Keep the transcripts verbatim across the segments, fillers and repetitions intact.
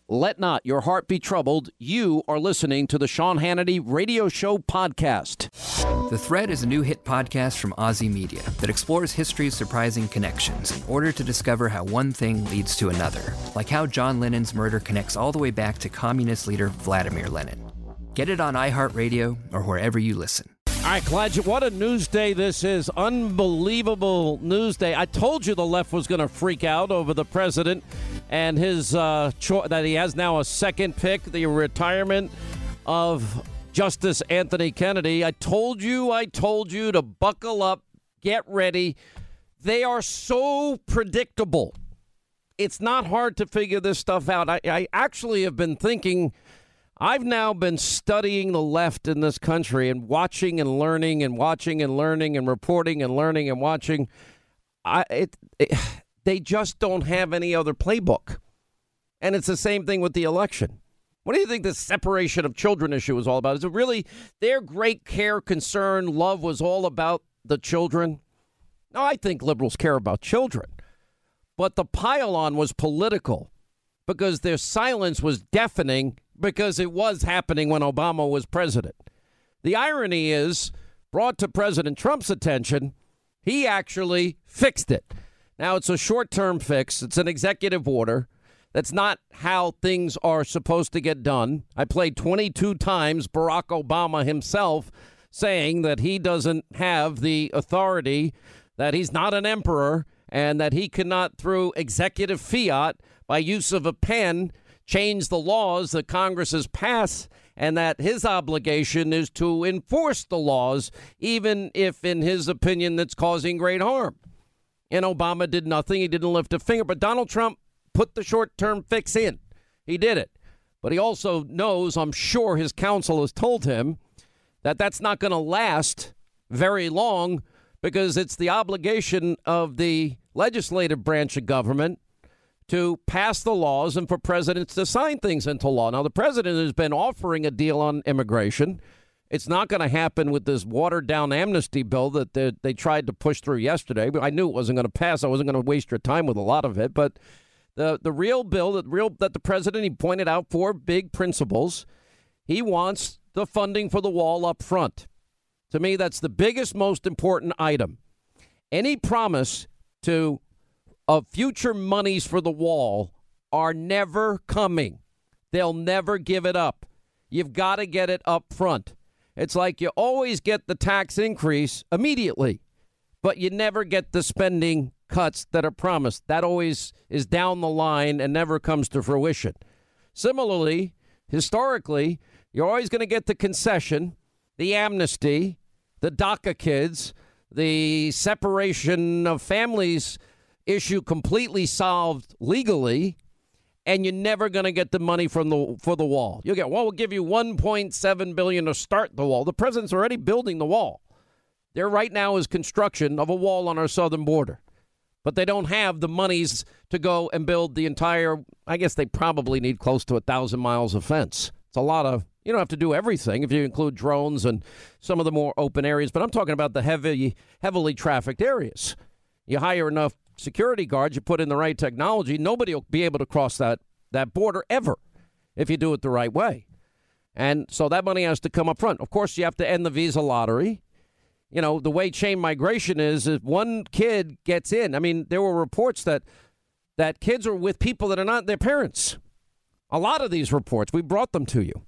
Let not your heart be troubled. You are listening to the Sean Hannity Radio Show podcast. The Thread is a new hit podcast from Ozzy Media that explores history's surprising connections in order to discover how one thing leads to another, like how John Lennon's murder connects all the way back to communist leader Vladimir Lenin. Get it on iHeartRadio or wherever you listen. All right, glad you. What a news day this is. Unbelievable news day. I told you the left was going to freak out over the president and his uh, cho- that he has now a second pick, the retirement of Justice Anthony Kennedy. I told you, I told you to buckle up, get ready. They are so predictable. It's not hard to figure this stuff out. I, I actually have been thinking, I've now been studying the left in this country and watching and learning and watching and learning and reporting and learning and watching. I it, it they just don't have any other playbook. And it's the same thing with the election. What do you think this separation of children issue is all about? Is it really their great care, concern, love was all about the children? No, I think liberals care about children. But the pile-on was political because their silence was deafening because it was happening when Obama was president. The irony is, brought to President Trump's attention, he actually fixed it. Now, it's a short-term fix. It's an executive order. That's not how things are supposed to get done. I played twenty-two times Barack Obama himself saying that he doesn't have the authority, that he's not an emperor, and that he cannot, through executive fiat, by use of a pen, change the laws that Congress has passed, and that his obligation is to enforce the laws, even if, in his opinion, that's causing great harm. And Obama did nothing. He didn't lift a finger. But Donald Trump put the short-term fix in. He did it. But he also knows, I'm sure his counsel has told him, that that's not going to last very long because it's the obligation of the legislative branch of government to pass the laws and for presidents to sign things into law. Now, the president has been offering a deal on immigration. It's not going to happen with this watered-down amnesty bill that they, they tried to push through yesterday. But I knew it wasn't going to pass. I wasn't going to waste your time with a lot of it. But the the real bill, the real that the president, he pointed out four big principles. He wants the funding for the wall up front. To me, that's the biggest, most important item. Any promise to of future monies for the wall are never coming. They'll never give it up. You've got to get it up front. It's like you always get the tax increase immediately, but you never get the spending cuts that are promised. That always is down the line and never comes to fruition. Similarly, historically, you're always going to get the concession, the amnesty, the DACA kids, the separation of families issue completely solved legally, and you're never going to get the money from the for the wall. You'll get, well, we'll give you one point seven billion dollars to start the wall. The president's already building the wall. There right now is construction of a wall on our southern border, but they don't have the monies to go and build the entire, I guess they probably need close to a thousand miles of fence. It's a lot of, you don't have to do everything if you include drones and some of the more open areas, but I'm talking about the heavy, heavily trafficked areas. You hire enough security guards, you put in the right technology, nobody will be able to cross that, that border ever if you do it the right way. And so that money has to come up front. Of course, you have to end the visa lottery. You know, the way chain migration is, if one kid gets in, I mean, there were reports that that kids are with people that are not their parents. A lot of these reports, we brought them to you.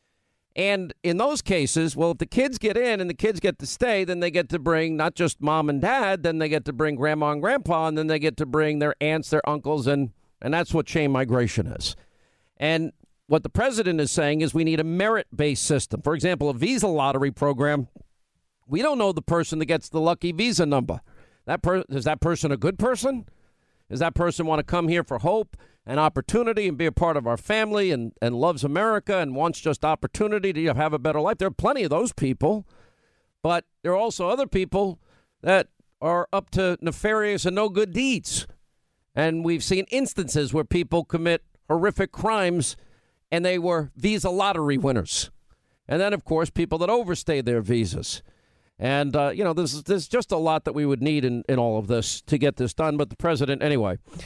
And in those cases, well, if the kids get in and the kids get to stay, then they get to bring not just mom and dad, then they get to bring grandma and grandpa, and then they get to bring their aunts, their uncles, and and that's what chain migration is. And what the president is saying is we need a merit-based system. For example, a visa lottery program. We don't know the person that gets the lucky visa number. That per- is that person a good person? Does that person want to come here for hope and opportunity and be a part of our family and, and loves America and wants just opportunity to have a better life? There are plenty of those people. But there are also other people that are up to nefarious and no good deeds. And we've seen instances where people commit horrific crimes and they were visa lottery winners. And then, of course, people that overstay their visas. And, uh, you know, there's, there's just a lot that we would need in, in all of this to get this done. But the president, anyway,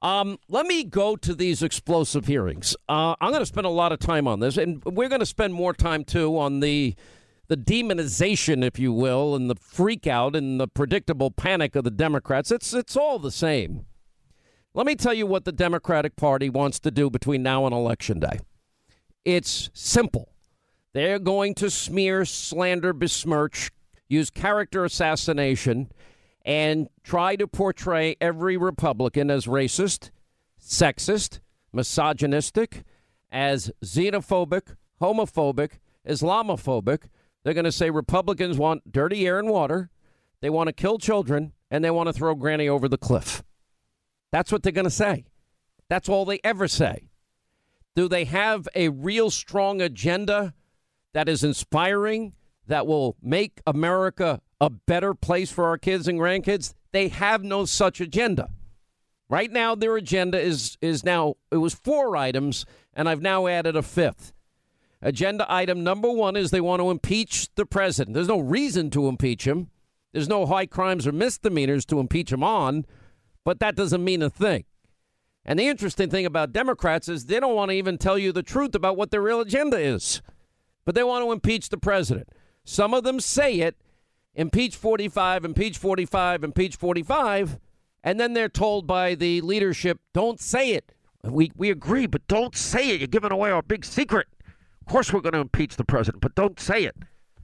Um, let me go to these explosive hearings. Uh, I'm going to spend a lot of time on this, and we're going to spend more time, too, on the the demonization, if you will, and the freak out and the predictable panic of the Democrats. It's, it's all the same. Let me tell you what the Democratic Party wants to do between now and Election Day. It's simple. They're going to smear, slander, besmirch, use character assassination, and try to portray every Republican as racist, sexist, misogynistic, as xenophobic, homophobic, Islamophobic. They're going to say Republicans want dirty air and water, they want to kill children, and they want to throw Granny over the cliff. That's what they're going to say. That's all they ever say. Do they have a real strong agenda that is inspiring, that will make America a better place for our kids and grandkids? They have no such agenda. Right now, their agenda is is now, it was four items, and I've now added a fifth. Agenda item number one is they want to impeach the president. There's no reason to impeach him. There's no high crimes or misdemeanors to impeach him on, but that doesn't mean a thing. And the interesting thing about Democrats is they don't want to even tell you the truth about what their real agenda is, but they want to impeach the president. Some of them say it, impeach forty-five, impeach forty-five, impeach forty-five, and then they're told by the leadership, don't say it. We we agree, but don't say it. You're giving away our big secret. Of course we're going to impeach the president, but don't say it.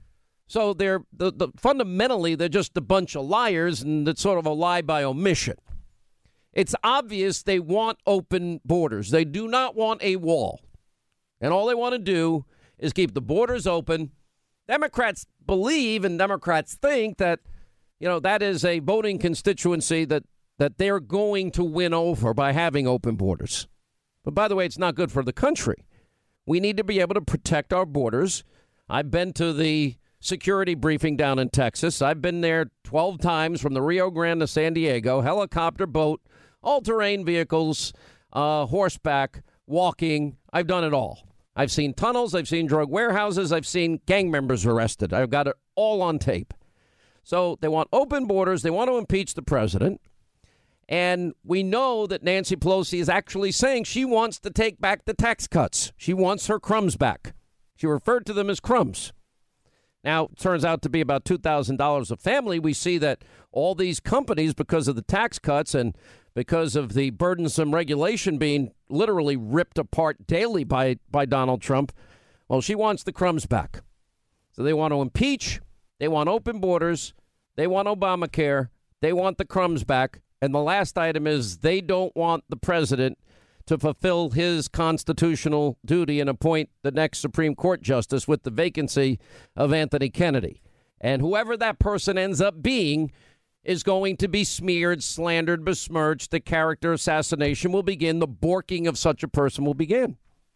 So they're the, the, fundamentally, they're just a bunch of liars, and it's sort of a lie by omission. It's obvious they want open borders. They do not want a wall. And all they want to do is keep the borders open. Democrats believe and Democrats think that, you know, that is a voting constituency that, that they're going to win over by having open borders. But by the way, it's not good for the country. We need to be able to protect our borders. I've been to the security briefing down in Texas. I've been there twelve times from the Rio Grande to San Diego, helicopter, boat, all-terrain vehicles, uh, horseback, walking. I've done it all. I've seen tunnels. I've seen drug warehouses. I've seen gang members arrested. I've got it all on tape. So they want open borders. They want to impeach the president. And we know that Nancy Pelosi is actually saying she wants to take back the tax cuts. She wants her crumbs back. She referred to them as crumbs. Now, it turns out to be about two thousand dollars a family. We see that all these companies, because of the tax cuts and because of the burdensome regulation being literally ripped apart daily by, by Donald Trump, well, she wants the crumbs back. So they want to impeach. They want open borders. They want Obamacare. They want the crumbs back. And the last item is they don't want the president to fulfill his constitutional duty and appoint the next Supreme Court justice with the vacancy of Anthony Kennedy. And whoever that person ends up being is going to be smeared, slandered, besmirched. The character assassination will begin. The borking of such a person will begin.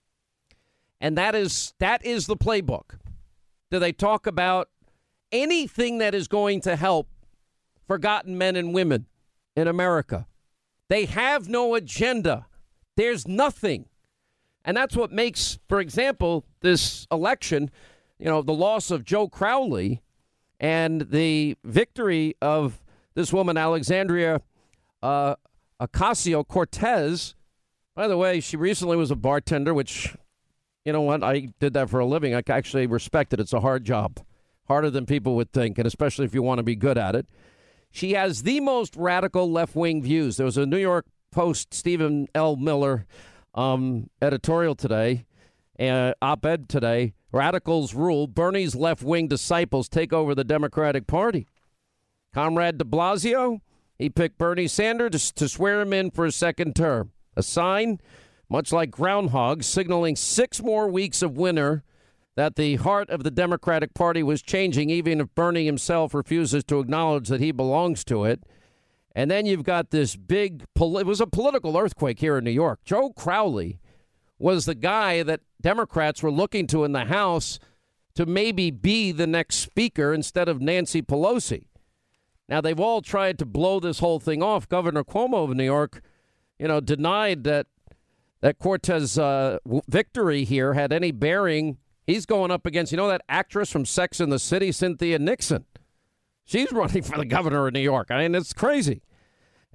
And that is that is the playbook. Do they talk about anything that is going to help forgotten men and women in America? They have no agenda. There's nothing. And that's what makes, for example, this election, you know, the loss of Joe Crowley and the victory of this woman, Alexandria uh, Ocasio-Cortez. By the way, she recently was a bartender, which, you know what, I did that for a living. I actually respect it. It's a hard job, harder than people would think, and especially if you want to be good at it. She has the most radical left-wing views. There was a New York Post, Stephen L. Miller um, editorial today, uh, op-ed today. Radicals rule. Bernie's left-wing disciples take over the Democratic Party. Comrade de Blasio, he picked Bernie Sanders to, to swear him in for a second term. A sign, much like groundhogs, signaling six more weeks of winter, that the heart of the Democratic Party was changing, even if Bernie himself refuses to acknowledge that he belongs to it. And then you've got this big, it was a political earthquake here in New York. Joe Crowley was the guy that Democrats were looking to in the House to maybe be the next speaker instead of Nancy Pelosi. Now, they've all tried to blow this whole thing off. Governor Cuomo of New York, you know, denied that that Cortez uh, victory here had any bearing. He's going up against, you know, that actress from Sex and the City, Cynthia Nixon. She's running for the governor of New York. I mean, it's crazy.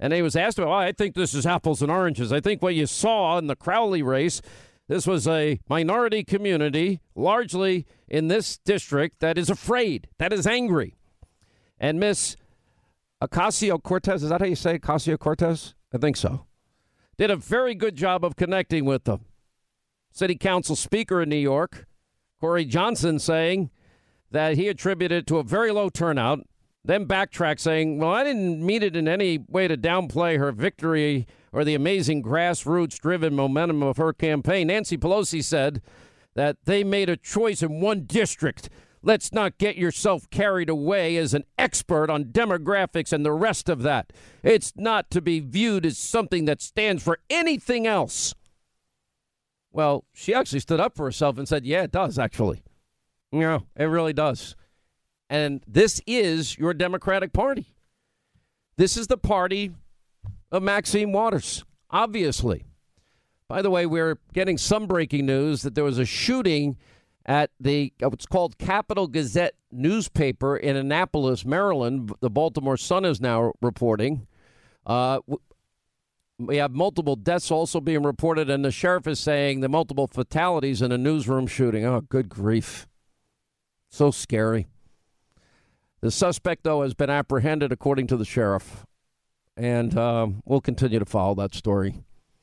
And he was asked about, well, I think this is apples and oranges. I think what you saw in the Crowley race, this was a minority community, largely in this district, that is afraid, that is angry. And Miss Ocasio-Cortez, is that how you say Ocasio-Cortez? I think so. Did a very good job of connecting with them. City Council Speaker in New York, Corey Johnson, saying that he attributed it to a very low turnout, then backtracked saying, well, I didn't mean it in any way to downplay her victory or the amazing grassroots-driven momentum of her campaign. Nancy Pelosi said that they made a choice in one district. Let's not get yourself carried away as an expert on demographics and the rest of that. It's not to be viewed as something that stands for anything else. Well, she actually stood up for herself and said, yeah, it does, actually. Yeah, it really does. And this is your Democratic Party. This is the party of Maxine Waters, obviously. By the way, we're getting some breaking news that there was a shooting at the what's called Capital Gazette newspaper in Annapolis, Maryland. The Baltimore Sun is now reporting. Uh, we have multiple deaths also being reported, and the sheriff is saying the multiple fatalities in a newsroom shooting. Oh, good grief. So scary. The suspect, though, has been apprehended, according to the sheriff, and uh, we'll continue to follow that story.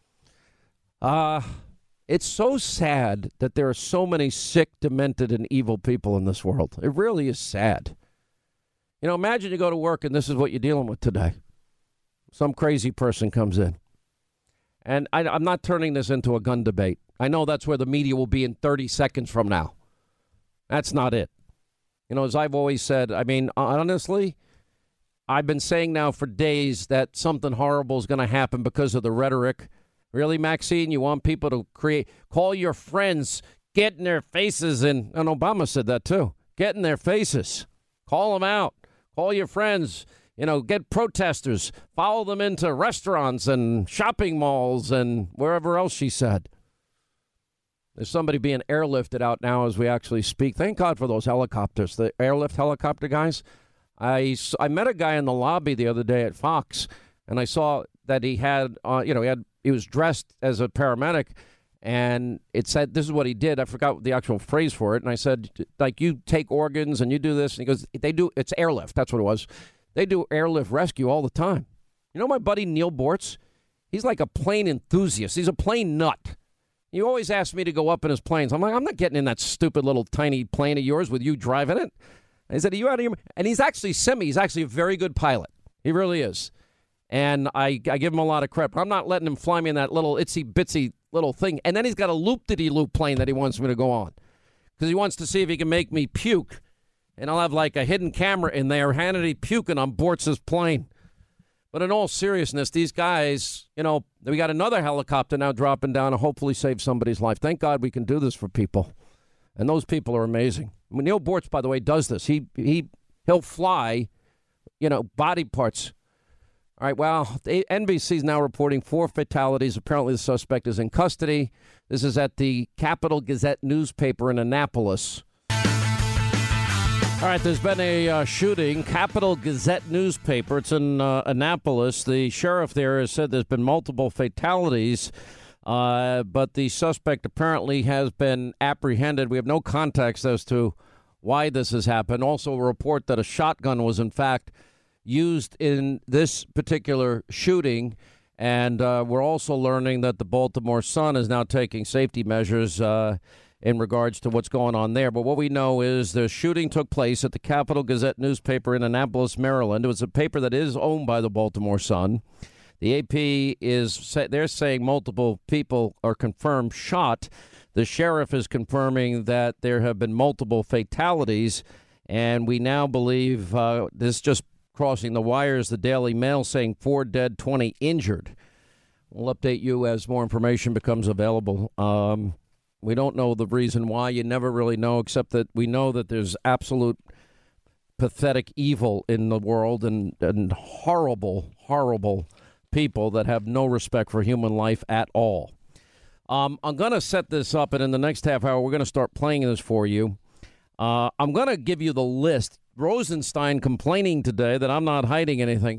Uh, it's so sad that there are so many sick, demented, and evil people in this world. It really is sad. You know, imagine you go to work and this is what you're dealing with today. Some crazy person comes in. And I, I'm not turning this into a gun debate. I know that's where the media will be in thirty seconds from now. That's not it. You know, as I've always said, I mean, honestly, I've been saying now for days that something horrible is going to happen because of the rhetoric. Really, Maxine, you want people to create, call your friends, get in their faces, and, and Obama said that too, get in their faces, call them out, call your friends, you know, get protesters, follow them into restaurants and shopping malls and wherever else she said. There's somebody being airlifted out now as we actually speak. Thank God for those helicopters, the airlift helicopter guys. I, I met a guy in the lobby the other day at Fox, and I saw that he had, uh, you know, he had he was dressed as a paramedic, and it said, this is what he did. I forgot the actual phrase for it. And I said, like, you take organs and you do this. And he goes, they do, it's airlift. That's what it was. They do airlift rescue all the time. You know my buddy Neil Bortz? He's like a plane enthusiast. He's a plane nut. You always ask me to go up in his planes. I'm like, I'm not getting in that stupid little tiny plane of yours with you driving it. And he said, are you out of your... And he's actually semi. He's actually a very good pilot. He really is. And I, I give him a lot of credit. I'm not letting him fly me in that little itsy-bitsy little thing. And then he's got a loop-de-de-loop plane that he wants me to go on. Because he wants to see if he can make me puke. And I'll have like a hidden camera in there, Hannity puking on Bortz's plane. But in all seriousness, these guys, you know, we got another helicopter now dropping down to hopefully save somebody's life. Thank God we can do this for people. And those people are amazing. I mean, Neil Bortz, by the way, does this. He, he, he'll fly, you know, body parts. All right, well, N B C is now reporting four fatalities. Apparently the suspect is in custody. This is at the Capital Gazette newspaper in Annapolis. All right, there's been a uh, shooting, Capital Gazette newspaper. It's in uh, Annapolis. The sheriff there has said there's been multiple fatalities, uh, but the suspect apparently has been apprehended. We have no context as to why this has happened. Also a report that a shotgun was, in fact, used in this particular shooting. And uh, we're also learning that the Baltimore Sun is now taking safety measures uh, in regards to what's going on there. But what we know is the shooting took place at the Capital Gazette newspaper in Annapolis, Maryland. It was a paper that is owned by the Baltimore Sun. The A P is, they're saying multiple people are confirmed shot. The sheriff is confirming that there have been multiple fatalities. And we now believe uh, this just crossing the wires, the Daily Mail saying four dead, twenty injured. We'll update you as more information becomes available. Um, we don't know the reason why. You never really know, except that we know that there's absolute pathetic evil in the world and, and horrible, horrible people that have no respect for human life at all. Um, I'm going to set this up, and in the next half hour, we're going to start playing this for you. Uh, I'm going to give you the list. Rosenstein complaining today that I'm not hiding anything.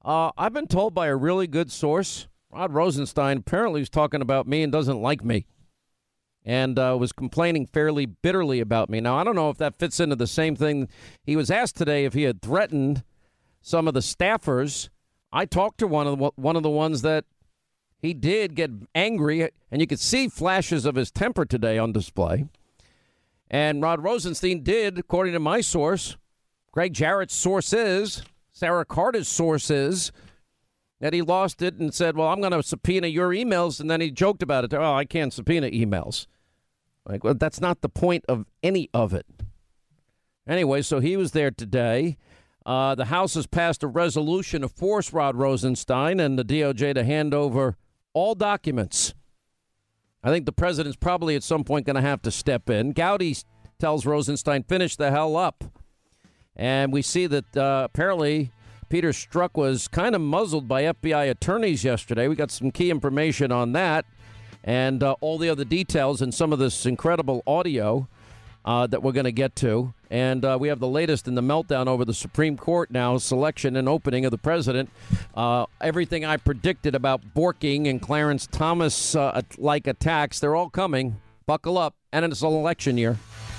Uh, I've been told by a really good source, Rod Rosenstein apparently is talking about me and doesn't like me, and uh, was complaining fairly bitterly about me. Now, I don't know if that fits into the same thing. He was asked today if he had threatened some of the staffers. I talked to one of the, one of the ones that he did get angry, and you could see flashes of his temper today on display. And Rod Rosenstein did, according to my source, Greg Jarrett's source is, Sarah Carter's source is, that he lost it and said, well, I'm going to subpoena your emails. And then he joked about it. Oh, I can't subpoena emails. Like, well, that's not the point of any of it. Anyway, so he was there today. Uh, the House has passed a resolution to force Rod Rosenstein and the D O J to hand over all documents. I think the president's probably at some point going to have to step in. Gowdy tells Rosenstein, finish the hell up. And we see that uh, apparently Peter Strzok was kind of muzzled by F B I attorneys yesterday. We got some key information on that and uh, all the other details and some of this incredible audio uh, that we're going to get to. And uh, we have the latest in the meltdown over the Supreme Court now, selection and opening of the president. Uh, everything I predicted about Borking and Clarence Thomas-like uh, attacks, they're all coming. Buckle up. And it's an election year.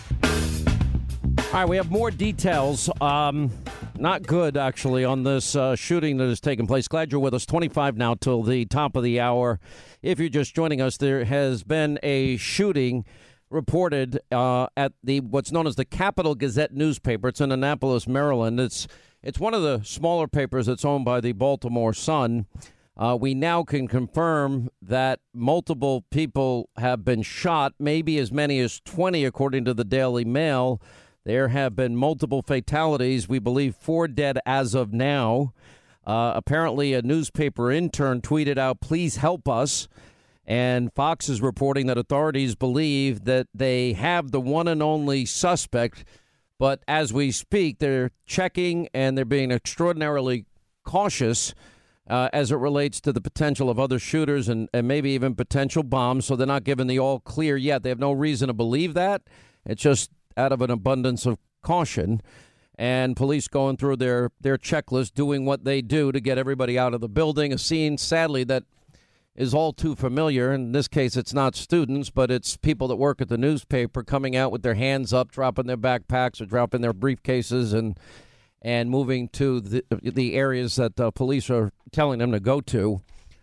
All right, we have more details. Um, not good, actually, on this uh, shooting that has taken place. Glad you're with us. twenty-five now till the top of the hour. If you're just joining us, there has been a shooting reported uh, at the what's known as the Capital Gazette newspaper. It's in Annapolis, Maryland. It's it's one of the smaller papers that's owned by the Baltimore Sun. Uh, we now can confirm that multiple people have been shot, maybe as many as twenty, according to the Daily Mail. There have been multiple fatalities. We believe four dead as of now. Uh, apparently, a newspaper intern tweeted out, please help us. And Fox is reporting that authorities believe that they have the one and only suspect. But as we speak, they're checking and they're being extraordinarily cautious uh, as it relates to the potential of other shooters and, and maybe even potential bombs. So they're not given the all clear yet. They have no reason to believe that. It's just out of an abundance of caution, and police going through their, their checklist, doing what they do to get everybody out of the building. A scene, sadly, that is all too familiar. In this case, it's not students, but it's people that work at the newspaper coming out with their hands up, dropping their backpacks or dropping their briefcases and and moving to the, the areas that uh, police are telling them to go to.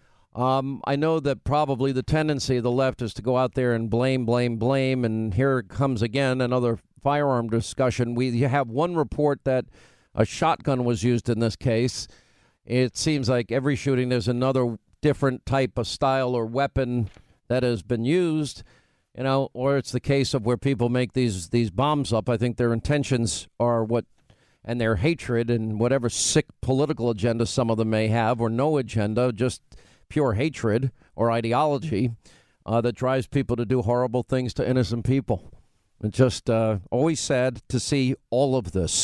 Um, I know that probably the tendency of the left is to go out there and blame, blame, blame. And here comes again another firearm discussion. We have one report that a shotgun was used in this case. It seems like every shooting there's another different type of style or weapon that has been used, you know, or it's the case of where people make these these bombs up. I think their intentions are what, and their hatred and whatever sick political agenda some of them may have, or no agenda, just pure hatred or ideology uh, that drives people to do horrible things to innocent people. It's just uh, always sad to see all of this.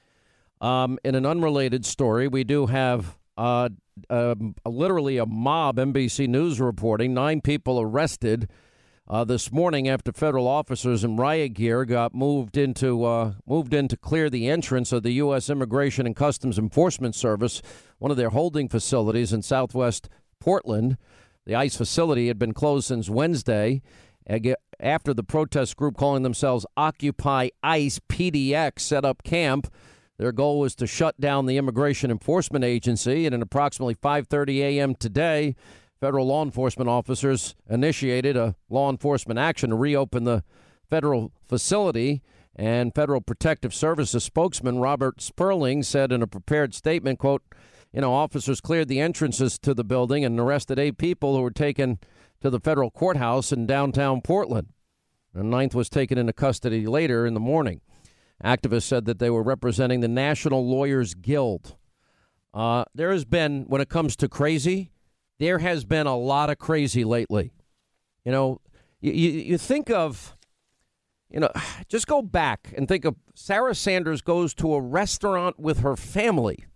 Um, in an unrelated story, we do have uh, uh, literally a mob, N B C News reporting, nine people arrested uh, this morning after federal officers in riot gear got moved into uh, moved in to clear the entrance of the U S Immigration and Customs Enforcement Service, one of their holding facilities in southwest Portland. The ICE facility had been closed since Wednesday after the protest group calling themselves Occupy ICE P D X set up camp. Their goal was to shut down the Immigration Enforcement Agency, and at approximately five thirty a.m. today, federal law enforcement officers initiated a law enforcement action to reopen the federal facility. And Federal Protective Services spokesman Robert Sperling said in a prepared statement, quote, you know, officers cleared the entrances to the building and arrested eight people who were taken to the federal courthouse in downtown Portland. The ninth was taken into custody later in the morning. Activists said that they were representing the National Lawyers Guild. Uh, there has been, when it comes to crazy, there has been a lot of crazy lately. You know, you, you, you think of, you know, just go back and think of Sarah Sanders goes to a restaurant with her family.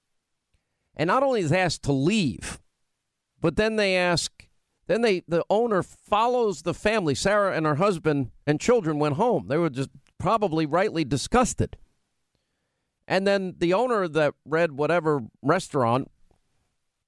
And not only is asked to leave, but then they ask, then they the owner follows the family. Sarah and her husband and children went home. They were just probably rightly disgusted. And then the owner of that red whatever restaurant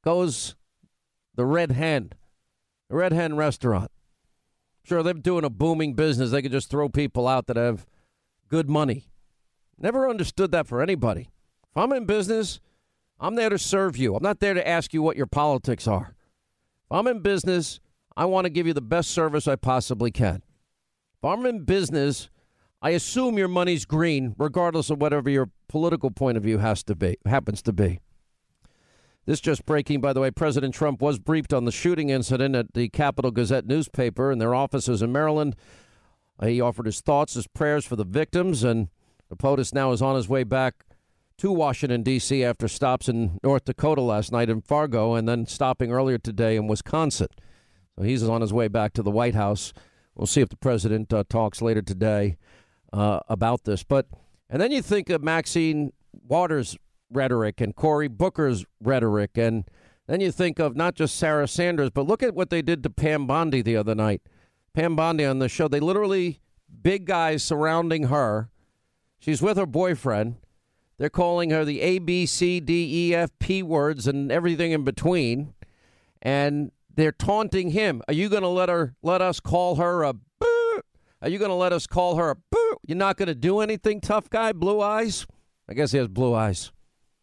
goes the Red Hen, the Red Hen restaurant. Sure, they're doing a booming business. They could just throw people out that have good money. Never understood that for anybody. If I'm in business, I'm there to serve you. I'm not there to ask you what your politics are. If I'm in business, I want to give you the best service I possibly can. If I'm in business, I assume your money's green, regardless of whatever your political point of view has to be, happens to be. This just breaking, by the way. President Trump was briefed on the shooting incident at the Capital Gazette newspaper and their offices in Maryland. He offered his thoughts, his prayers for the victims, and the POTUS now is on his way back to Washington, D C after stops in North Dakota last night in Fargo and then stopping earlier today in Wisconsin. So he's on his way back to the White House. We'll see if the president uh, talks later today uh, about this. But and then you think of Maxine Waters' rhetoric and Cory Booker's rhetoric, and then you think of not just Sarah Sanders, but look at what they did to Pam Bondi the other night. Pam Bondi on the show, they literally, big guys surrounding her. She's with her boyfriend. They're calling her the A, B, C, D, E, F, P words and everything in between. And they're taunting him. Are you going to let her, let us call her a boo? Are you going to let us call her a boo? You're not going to do anything, tough guy, blue eyes? I guess he has blue eyes.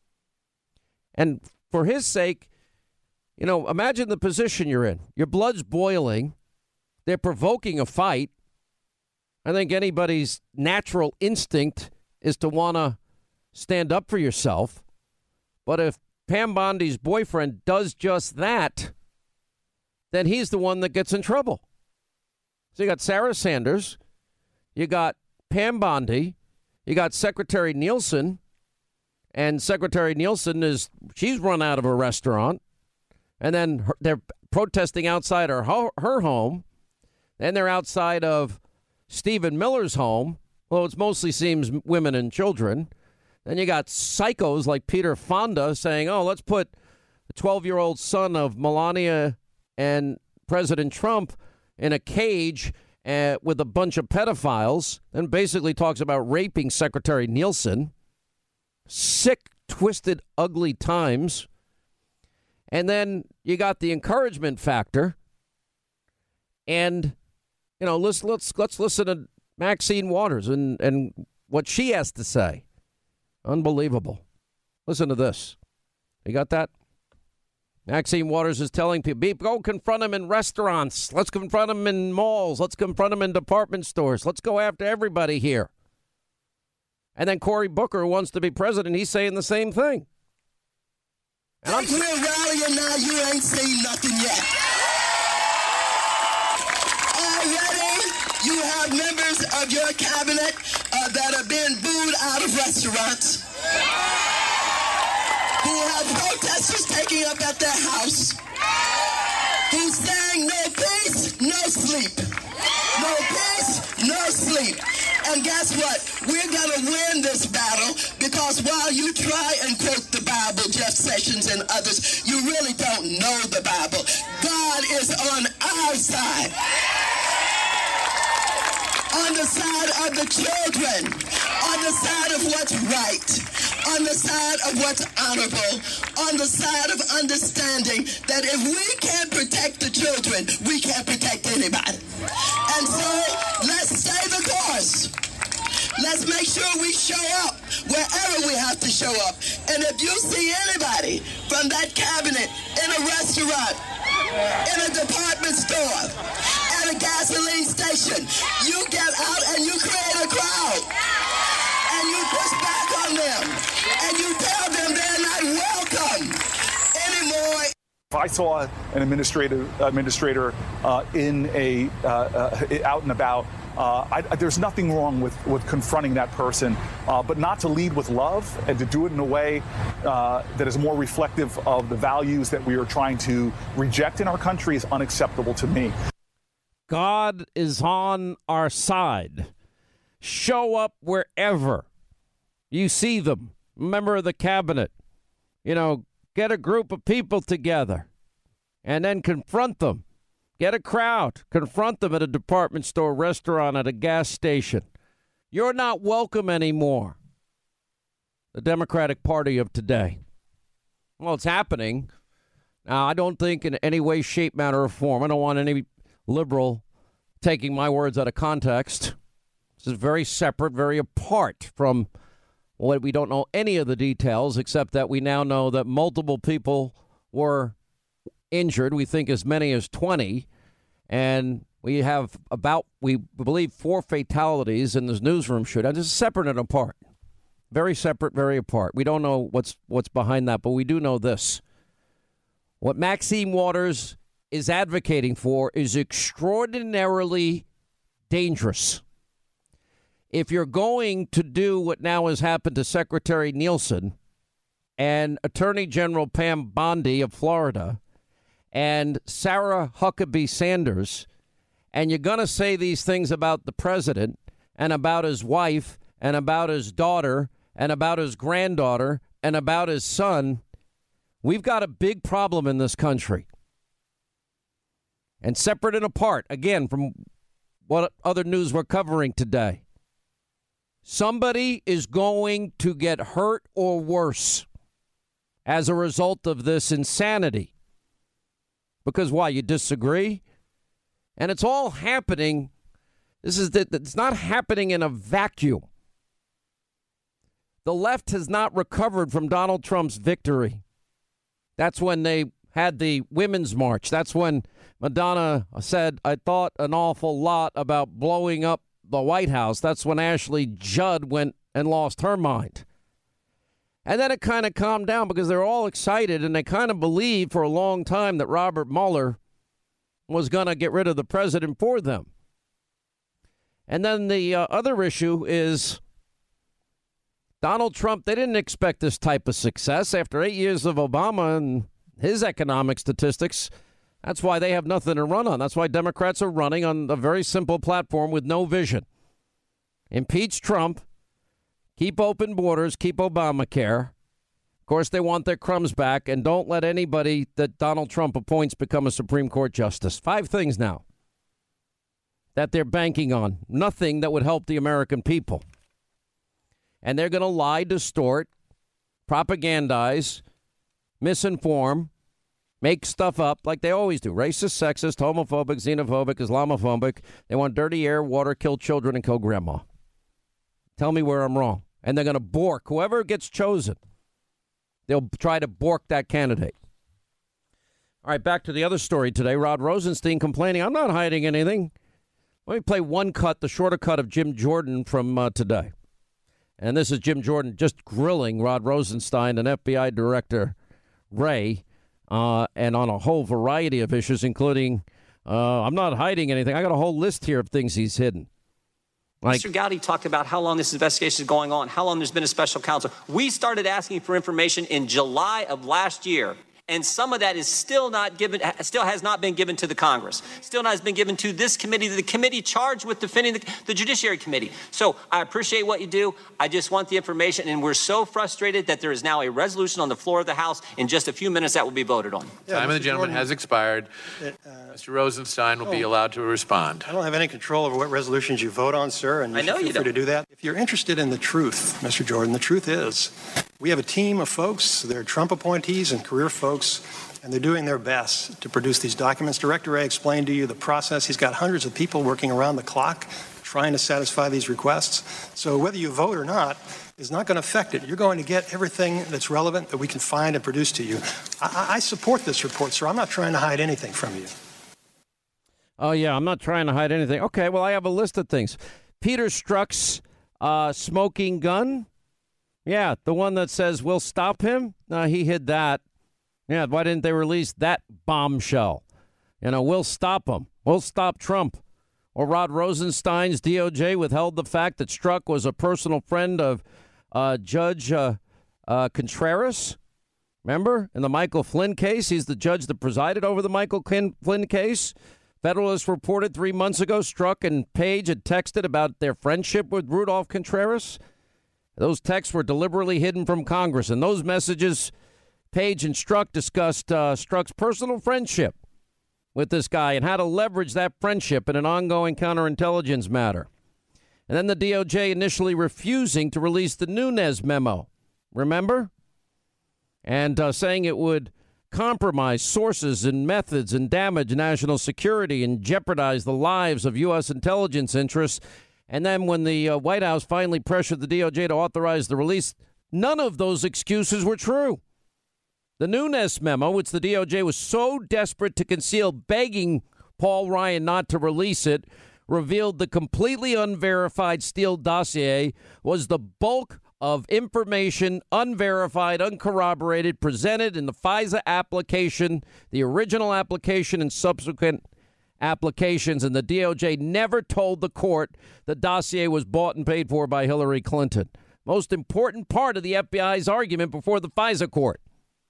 And for his sake, you know, imagine the position you're in. Your blood's boiling. They're provoking a fight. I think anybody's natural instinct is to want to stand up for yourself. But if Pam Bondi's boyfriend does just that, then he's the one that gets in trouble. So you got Sarah Sanders, you got Pam Bondi, you got Secretary Nielsen, and Secretary Nielsen is, she's run out of a restaurant, and then her, they're protesting outside her, her home, then they're outside of Stephen Miller's home, well, it mostly seems women and children. Then you got psychos like Peter Fonda saying, oh, let's put the twelve-year-old son of Melania and President Trump in a cage uh, with a bunch of pedophiles, and basically talks about raping Secretary Nielsen. Sick, twisted, ugly times. And then you got the encouragement factor. And, you know, let's let's let's listen to Maxine Waters and, and what she has to say. Unbelievable. Listen to this. You got that? Maxine Waters is telling people, go confront them in restaurants. Let's confront them in malls. Let's confront them in department stores. Let's go after everybody here. And then Cory Booker wants to be president. He's saying the same thing. And I'm we're rallying now. You ain't seen nothing yet. Already, you have members of your cabinet uh, that are being booed out of restaurants. Who have protesters taking up at their house. Who's saying no peace, no sleep. No peace, no sleep. And guess what? We're going to win this battle because while you try and quote the Bible, Jeff Sessions and others, you really don't know the Bible. God is on our side. On the side of the children. On the side of what's right. On the side of what's honorable. On the side of understanding that if we can't protect the children, we can't protect anybody. And so let's stay the course. Let's make sure we show up wherever we have to show up. And if you see anybody from that cabinet in a restaurant, in a department store, at a gasoline station, you get out and you create a crowd. And you push back on them. And you tell them they're not welcome anymore. If I saw an administrator, administrator uh, in a uh, uh, out and about, uh, I, there's nothing wrong with, with confronting that person, uh, but not to lead with love and to do it in a way uh, that is more reflective of the values that we are trying to reject in our country is unacceptable to me. God is on our side. Show up wherever you see them. Member of the cabinet, you know, get a group of people together and then confront them. Get a crowd. Confront them at a department store, restaurant, at a gas station. You're not welcome anymore. The Democratic Party of today. Well, it's happening. Now, I don't think in any way, shape, matter, or form, I don't want any liberal taking my words out of context. This is very separate, very apart from what we don't know any of the details, except that we now know that multiple people were injured. We think as many as twenty. And we have about, we believe, four fatalities in this newsroom shootout. This is separate and apart. Very separate, very apart. We don't know what's what's behind that, but we do know this. What Maxine Waters is advocating for is extraordinarily dangerous. If you're going to do what now has happened to Secretary Nielsen and Attorney General Pam Bondi of Florida and Sarah Huckabee Sanders, and you're going to say these things about the president and about his wife and about his daughter and about his granddaughter and about his son, we've got a big problem in this country. And separate and apart, again, from what other news we're covering today, somebody is going to get hurt or worse as a result of this insanity. Because why? You disagree? And it's all happening. This is the, it's not happening in a vacuum. The left has not recovered from Donald Trump's victory. That's when they had the Women's March. That's when Madonna said, I thought an awful lot about blowing up the White House. That's when Ashley Judd went and lost her mind. And then it kind of calmed down because they're all excited and they kind of believed for a long time that Robert Mueller was going to get rid of the president for them. And then the uh, other issue is Donald Trump, they didn't expect this type of success after eight years of Obama and his economic statistics. That's why they have nothing to run on. That's why Democrats are running on a very simple platform with no vision. Impeach Trump, keep open borders, keep Obamacare. Of course, they want their crumbs back, and don't let anybody that Donald Trump appoints become a Supreme Court justice. Five things now that they're banking on. Nothing that would help the American people. And they're going to lie, distort, propagandize, misinform, make stuff up like they always do. Racist, sexist, homophobic, xenophobic, Islamophobic. They want dirty air, water, kill children, and kill grandma. Tell me where I'm wrong. And they're going to bork whoever gets chosen. They'll try to bork that candidate. All right, back to the other story today. Rod Rosenstein complaining, I'm not hiding anything. Let me play one cut, the shorter cut of Jim Jordan from uh, today. And this is Jim Jordan just grilling Rod Rosenstein and F B I Director Wray, uh, and on a whole variety of issues, including, uh, I'm not hiding anything. I got a whole list here of things he's hidden. Like, Mister Gowdy talked about how long this investigation is going on, how long there's been a special counsel. We started asking for information in July of last year, and some of that is still not given, still has not been given to the Congress, still not has been given to this committee, the committee charged with defending the, the Judiciary Committee. So I appreciate what you do. I just want the information, and we're so frustrated that there is now a resolution on the floor of the House in just a few minutes that will be voted on. Yeah, Time of the gentleman Jordan, has expired. It, uh, Mister Rosenstein will oh, be allowed to respond. I don't have any control over what resolutions you vote on, sir, and you I know should feel you free don't. to do that. If you're interested in the truth, Mister Jordan, the truth is we have a team of folks. They're Trump appointees and career folks, and they're doing their best to produce these documents. Director Wray explained to you the process. He's got hundreds of people working around the clock trying to satisfy these requests. So whether you vote or not is not going to affect it. You're going to get everything that's relevant that we can find and produce to you. I, I support this report, sir. I'm not trying to hide anything from you. Oh, yeah, I'm not trying to hide anything. Okay, well, I have a list of things. Peter Strzok's uh, smoking gun. Yeah, the one that says we'll stop him. No, he hid that. Yeah, why didn't they release that bombshell? You know, we'll stop him. We'll stop Trump. Or Rod Rosenstein's D O J withheld the fact that Strzok was a personal friend of uh, Judge uh, uh, Contreras. Remember, in the Michael Flynn case, he's the judge that presided over the Michael Flynn case. Federalist reported three months ago Strzok and Page had texted about their friendship with Rudolph Contreras. Those texts were deliberately hidden from Congress. And those messages, Page and Strzok discussed uh, Strzok's personal friendship with this guy and how to leverage that friendship in an ongoing counterintelligence matter. And then the D O J initially refusing to release the Nunes memo. Remember? And uh, saying it would compromise sources and methods and damage national security and jeopardize the lives of U S intelligence interests. And then when the uh, White House finally pressured the D O J to authorize the release, none of those excuses were true. The Nunes memo, which the D O J was so desperate to conceal, begging Paul Ryan not to release it, revealed the completely unverified Steele dossier was the bulk of information, unverified, uncorroborated, presented in the FISA application, the original application and subsequent applications, and the D O J never told the court the dossier was bought and paid for by Hillary Clinton. Most important part of the F B I's argument before the FISA court.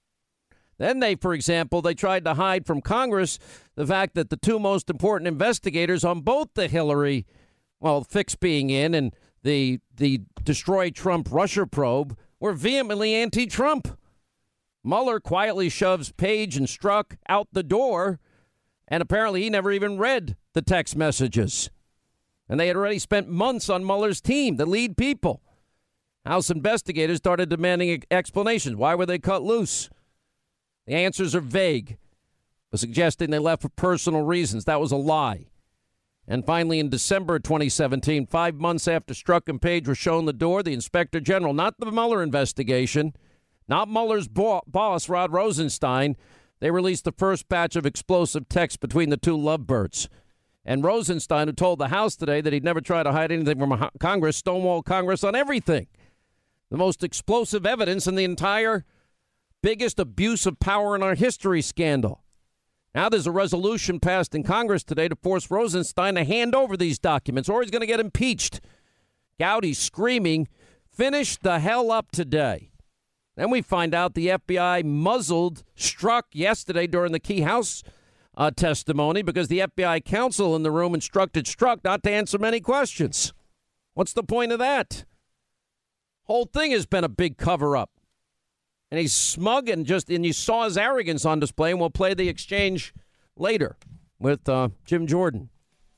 Then they, for example, they tried to hide from Congress the fact that the two most important investigators on both the Hillary, well, fix being in and the the destroy Trump Russia probe were vehemently anti-Trump. Mueller quietly shoves Page and Strzok out the door, and apparently he never even read the text messages. And they had already spent months on Mueller's team, the lead people. House investigators started demanding explanations. Why were they cut loose? The answers are vague, but suggesting they left for personal reasons. That was a lie. And finally, in December twenty seventeen, five months after Strzok and Page were shown the door, the Inspector General, not the Mueller investigation, not Mueller's bo- boss, Rod Rosenstein, they released the first batch of explosive texts between the two lovebirds. And Rosenstein, who told the House today that he'd never try to hide anything from Congress, stonewalled Congress on everything. The most explosive evidence in the entire biggest abuse of power in our history scandal. Now there's a resolution passed in Congress today to force Rosenstein to hand over these documents, or he's going to get impeached. Gowdy's screaming, finish the hell up today. Then we find out the F B I muzzled Strzok yesterday during the key House uh, testimony because the F B I counsel in the room instructed Strzok not to answer many questions. What's the point of that? Whole thing has been a big cover-up. And he's smug and just, and you saw his arrogance on display, and we'll play the exchange later with uh, Jim Jordan.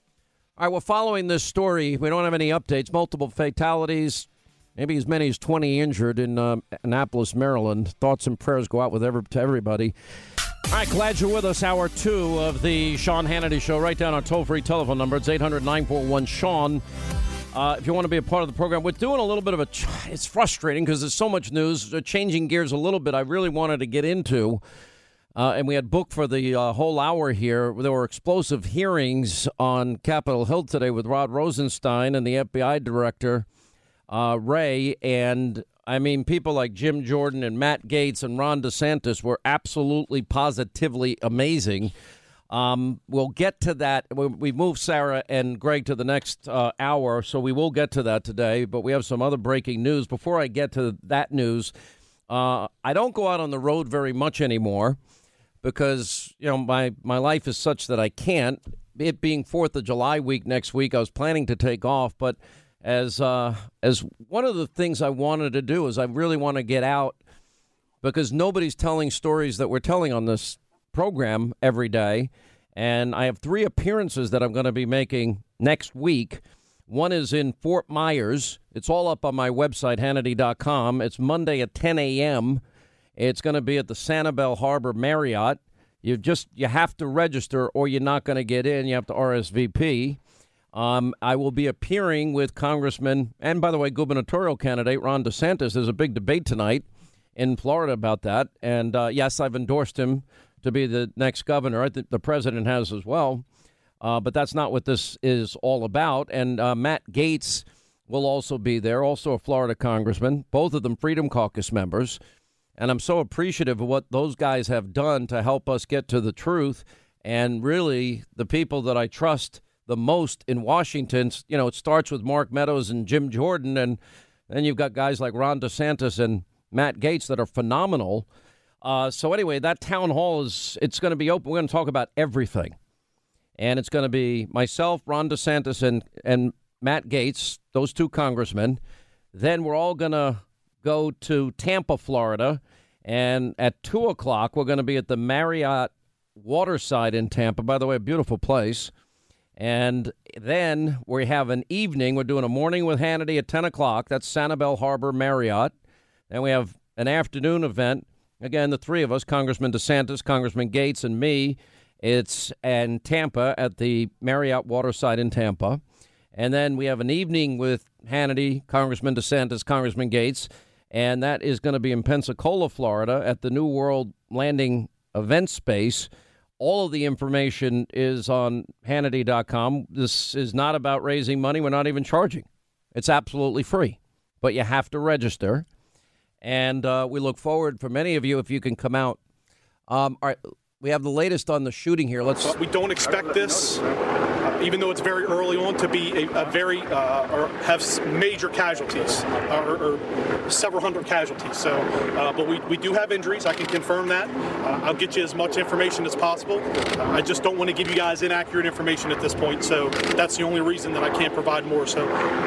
All right, well, following this story, we don't have any updates. Multiple fatalities, maybe as many as twenty injured in uh, Annapolis, Maryland. Thoughts and prayers go out with every, to everybody. All right, glad you're with us. Hour two of the Sean Hannity Show. Write down our toll-free telephone number. It's eight hundred nine four one Sean. Uh, if you want to be a part of the program, we're doing a little bit of a, ch- it's frustrating because there's so much news, uh, changing gears a little bit. I really wanted to get into, uh, and we had booked for the uh, whole hour here. There were explosive hearings on Capitol Hill today with Rod Rosenstein and the F B I director, uh, Wray. And I mean, people like Jim Jordan and Matt Gaetz and Ron DeSantis were absolutely positively amazing. Um, we'll get to that. We, we moved Sarah and Greg to the next uh, hour, so we will get to that today. But we have some other breaking news. Before I get to that news, uh, I don't go out on the road very much anymore because, you know, my, my life is such that I can't. It being fourth of July week next week, I was planning to take off. But as uh, as one of the things I wanted to do is I really want to get out because nobody's telling stories that we're telling on this program every day, and I have three appearances that I'm going to be making next week. One is in Fort Myers. It's all up on my website, Hannity dot com. It's Monday at ten a.m. It's going to be at the Sanibel Harbor Marriott. You just you have to register or you're not going to get in. You have to R S V P. Um, I will be appearing with Congressman and, by the way, gubernatorial candidate Ron DeSantis. There's a big debate tonight in Florida about that, and uh, yes, I've endorsed him to be the next governor. I think the president has as well. Uh, but that's not what this is all about. And uh, Matt Gaetz will also be there, also a Florida congressman, both of them Freedom Caucus members. And I'm so appreciative of what those guys have done to help us get to the truth. And really, the people that I trust the most in Washington, you know, it starts with Mark Meadows and Jim Jordan. And then you've got guys like Ron DeSantis and Matt Gaetz that are phenomenal. Uh, so anyway, that town hall is, it's going to be open. We're going to talk about everything. And it's going to be myself, Ron DeSantis, and, and Matt Gaetz, those two congressmen. Then we're all going to go to Tampa, Florida. And at two o'clock, we're going to be at the Marriott Waterside in Tampa. By the way, a beautiful place. And then we have an evening. We're doing a morning with Hannity at ten o'clock. That's Sanibel Harbor Marriott. Then we have an afternoon event Again, the three of us, Congressman DeSantis, Congressman Gates, and me, it's in Tampa at the Marriott Waterside in Tampa. And then we have an evening with Hannity, Congressman DeSantis, Congressman Gates, and that is going to be in Pensacola, Florida, at the New World Landing event space. All of the information is on Hannity dot com. This is not about raising money. We're not even charging. It's absolutely free, but you have to register. And uh, we look forward for many of you if you can come out. Um, all right, we have the latest on the shooting here. Let's. But we don't expect this, uh, even though it's very early on, to be a, a very uh, or have major casualties uh, or, or several hundred casualties. So, uh, but we, we do have injuries. I can confirm that. Uh, I'll get you as much information as possible. Uh, I just don't want to give you guys inaccurate information at this point. So that's the only reason that I can't provide more. So.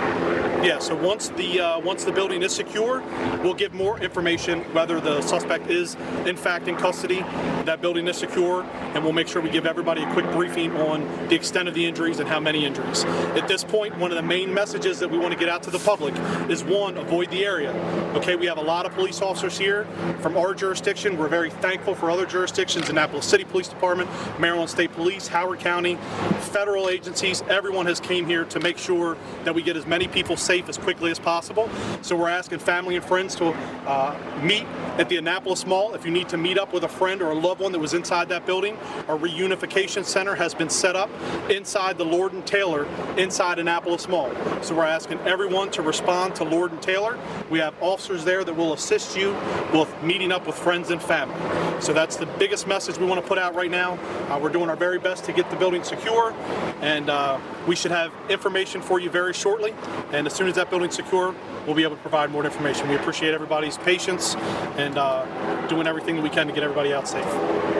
Yeah, so once the uh, once the building is secure, we'll give more information whether the suspect is in fact in custody, that building is secure, and we'll make sure we give everybody a quick briefing on the extent of the injuries and how many injuries. At this point, one of the main messages that we want to get out to the public is, one, avoid the area. Okay, we have a lot of police officers here from our jurisdiction. We're very thankful for other jurisdictions, Annapolis City Police Department, Maryland State Police, Howard County, federal agencies. Everyone has came here to make sure that we get as many people safe as quickly as possible. So we're asking family and friends to uh, meet at the Annapolis Mall. If you need to meet up with a friend or a loved one that was inside that building, a reunification center has been set up inside the Lord and Taylor inside Annapolis Mall. So we're asking everyone to respond to Lord and Taylor. We have officers there that will assist you with meeting up with friends and family. So that's the biggest message we want to put out right now. Uh, we're doing our very best to get the building secure, and uh, we should have information for you very shortly. And as soon as that building's secure, we'll be able to provide more information. We appreciate everybody's patience and uh, doing everything that we can to get everybody out safe.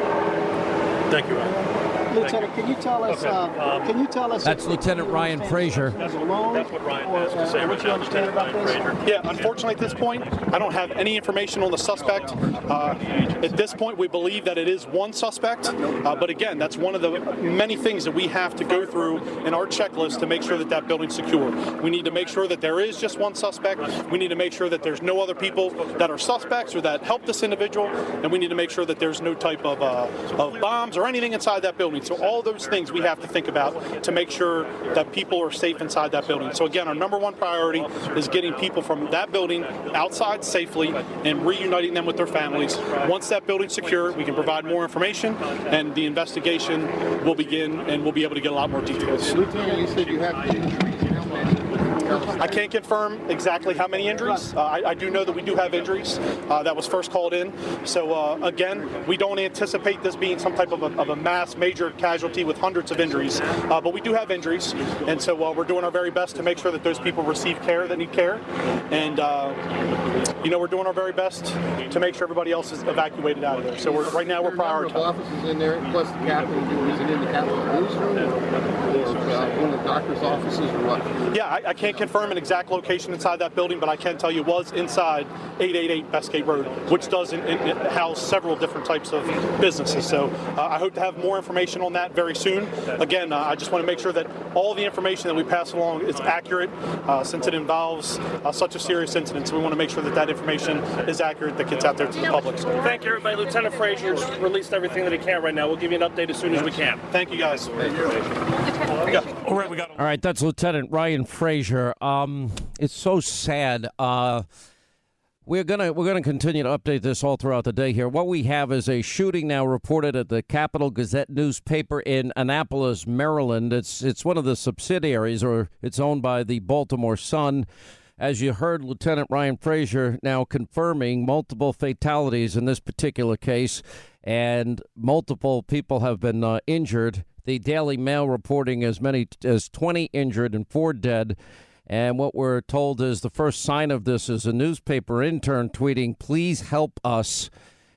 Thank you, Ryan. Lieutenant, can you tell us? Uh, um, can you tell us? That's Lieutenant Ryan Frazier. That's, that's what Ryan has to say. What you understand about this? Yeah, unfortunately, at this point, I don't have any information on the suspect. Uh, at this point, we believe that it is one suspect. Uh, but again, that's one of the many things that we have to go through in our checklist to make sure that that building's secure. We need to make sure that there is just one suspect. We need to make sure that there's no other people that are suspects or that help this individual, and we need to make sure that there's no type of, uh, of bombs or anything inside that building. So all those things we have to think about to make sure that people are safe inside that building. So again, our number one priority is getting people from that building outside safely and reuniting them with their families. Once that building's secure, we can provide more information, and the investigation will begin, and we'll be able to get a lot more details. Lieutenant, you said you have injuries. How many? I can't confirm exactly how many injuries. Uh, I, I do know that we do have injuries. Uh, that was first called in. So uh, again, we don't anticipate this being some type of a, of a mass major casualty with hundreds of injuries. Uh, but we do have injuries, and so uh, we're doing our very best to make sure that those people receive care that need care. And uh, you know, we're doing our very best to make sure everybody else is evacuated out of there. So we're, right now we're prioritizing. Officers in there, plus the captain. Is it in the Capitol newsroom or, or uh, one of the doctor's offices or what? Yeah, I, I can't confirm an exact location inside that building, but I can tell you it was inside eight eighty-eight Bestgate Road, which does in, in, house several different types of businesses. So uh, I hope to have more information on that very soon. Again, uh, I just want to make sure that all the information that we pass along is accurate, uh, since it involves uh, such a serious incident. So we want to make sure that that information is accurate, that gets out there to the public. So, thank you, everybody. Lieutenant Frazier released everything that he can right now. We'll give you an update as soon as we can. Thank you, guys. Thank you. Yeah. All right, we got. All right, that's Lieutenant Ryan Frazier. Um, it's so sad. Uh, we're gonna we're gonna continue to update this all throughout the day here. What we have is a shooting now reported at the Capital Gazette newspaper in Annapolis, Maryland. It's it's one of the subsidiaries, or it's owned by the Baltimore Sun. As you heard, Lieutenant Ryan Frazier now confirming multiple fatalities in this particular case, and multiple people have been uh, injured. The Daily Mail reporting as many as twenty injured and four dead. And what we're told is the first sign of this is a newspaper intern tweeting, "Please help us."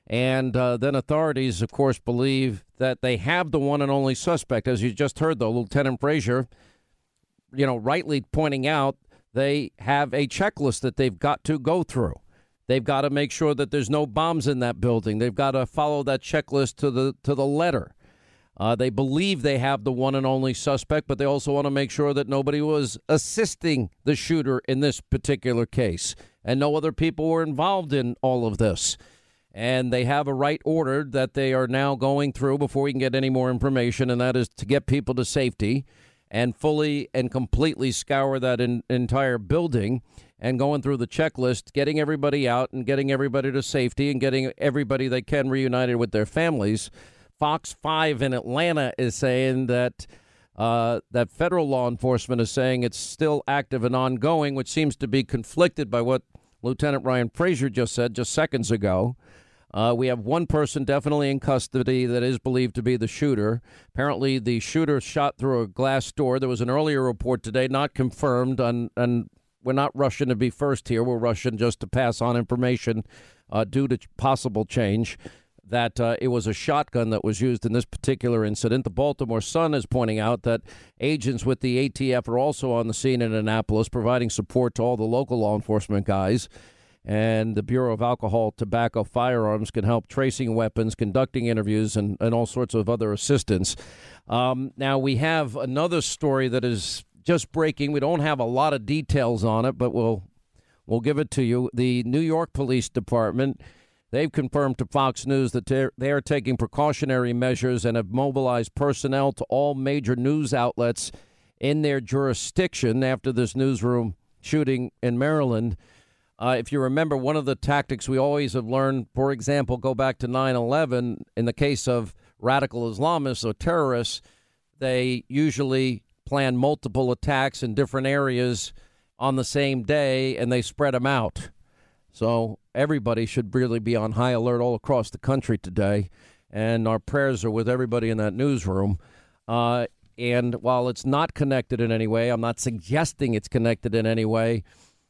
And uh, then authorities, of course, believe that they have the one and only suspect. As you just heard, though, Lieutenant Frazier, you know, rightly pointing out, they have a checklist that they've got to go through. They've got to make sure that there's no bombs in that building. They've got to follow that checklist to the to the letter. Uh, they believe they have the one and only suspect, but they also want to make sure that nobody was assisting the shooter in this particular case, and no other people were involved in all of this. And they have a right ordered that they are now going through before we can get any more information, and that is to get people to safety and fully and completely scour that in, entire building and going through the checklist, getting everybody out and getting everybody to safety and getting everybody they can reunited with their families. Fox five in Atlanta is saying that uh, that federal law enforcement is saying it's still active and ongoing, which seems to be conflicted by what Lieutenant Ryan Frazier just said just seconds ago. Uh, we have one person definitely in custody that is believed to be the shooter. Apparently, the shooter shot through a glass door. There was an earlier report today, not confirmed, and, and we're not rushing to be first here. We're rushing just to pass on information uh, due to possible change, that uh, it was a shotgun that was used in this particular incident. The Baltimore Sun is pointing out that agents with the A T F are also on the scene in Annapolis, providing support to all the local law enforcement guys. And the Bureau of Alcohol, Tobacco, Firearms can help tracing weapons, conducting interviews, and, and all sorts of other assistance. Um, now, we have another story that is just breaking. We don't have a lot of details on it, but we'll we'll give it to you. The New York Police Department, they've confirmed to Fox News that they're, they are taking precautionary measures and have mobilized personnel to all major news outlets in their jurisdiction after this newsroom shooting in Maryland. Uh, if you remember, one of the tactics we always have learned, for example, go back to nine eleven, in the case of radical Islamists or terrorists, they usually plan multiple attacks in different areas on the same day, and they spread them out. So everybody should really be on high alert all across the country today, and our prayers are with everybody in that newsroom. Uh, and while it's not connected in any way, I'm not suggesting it's connected in any way,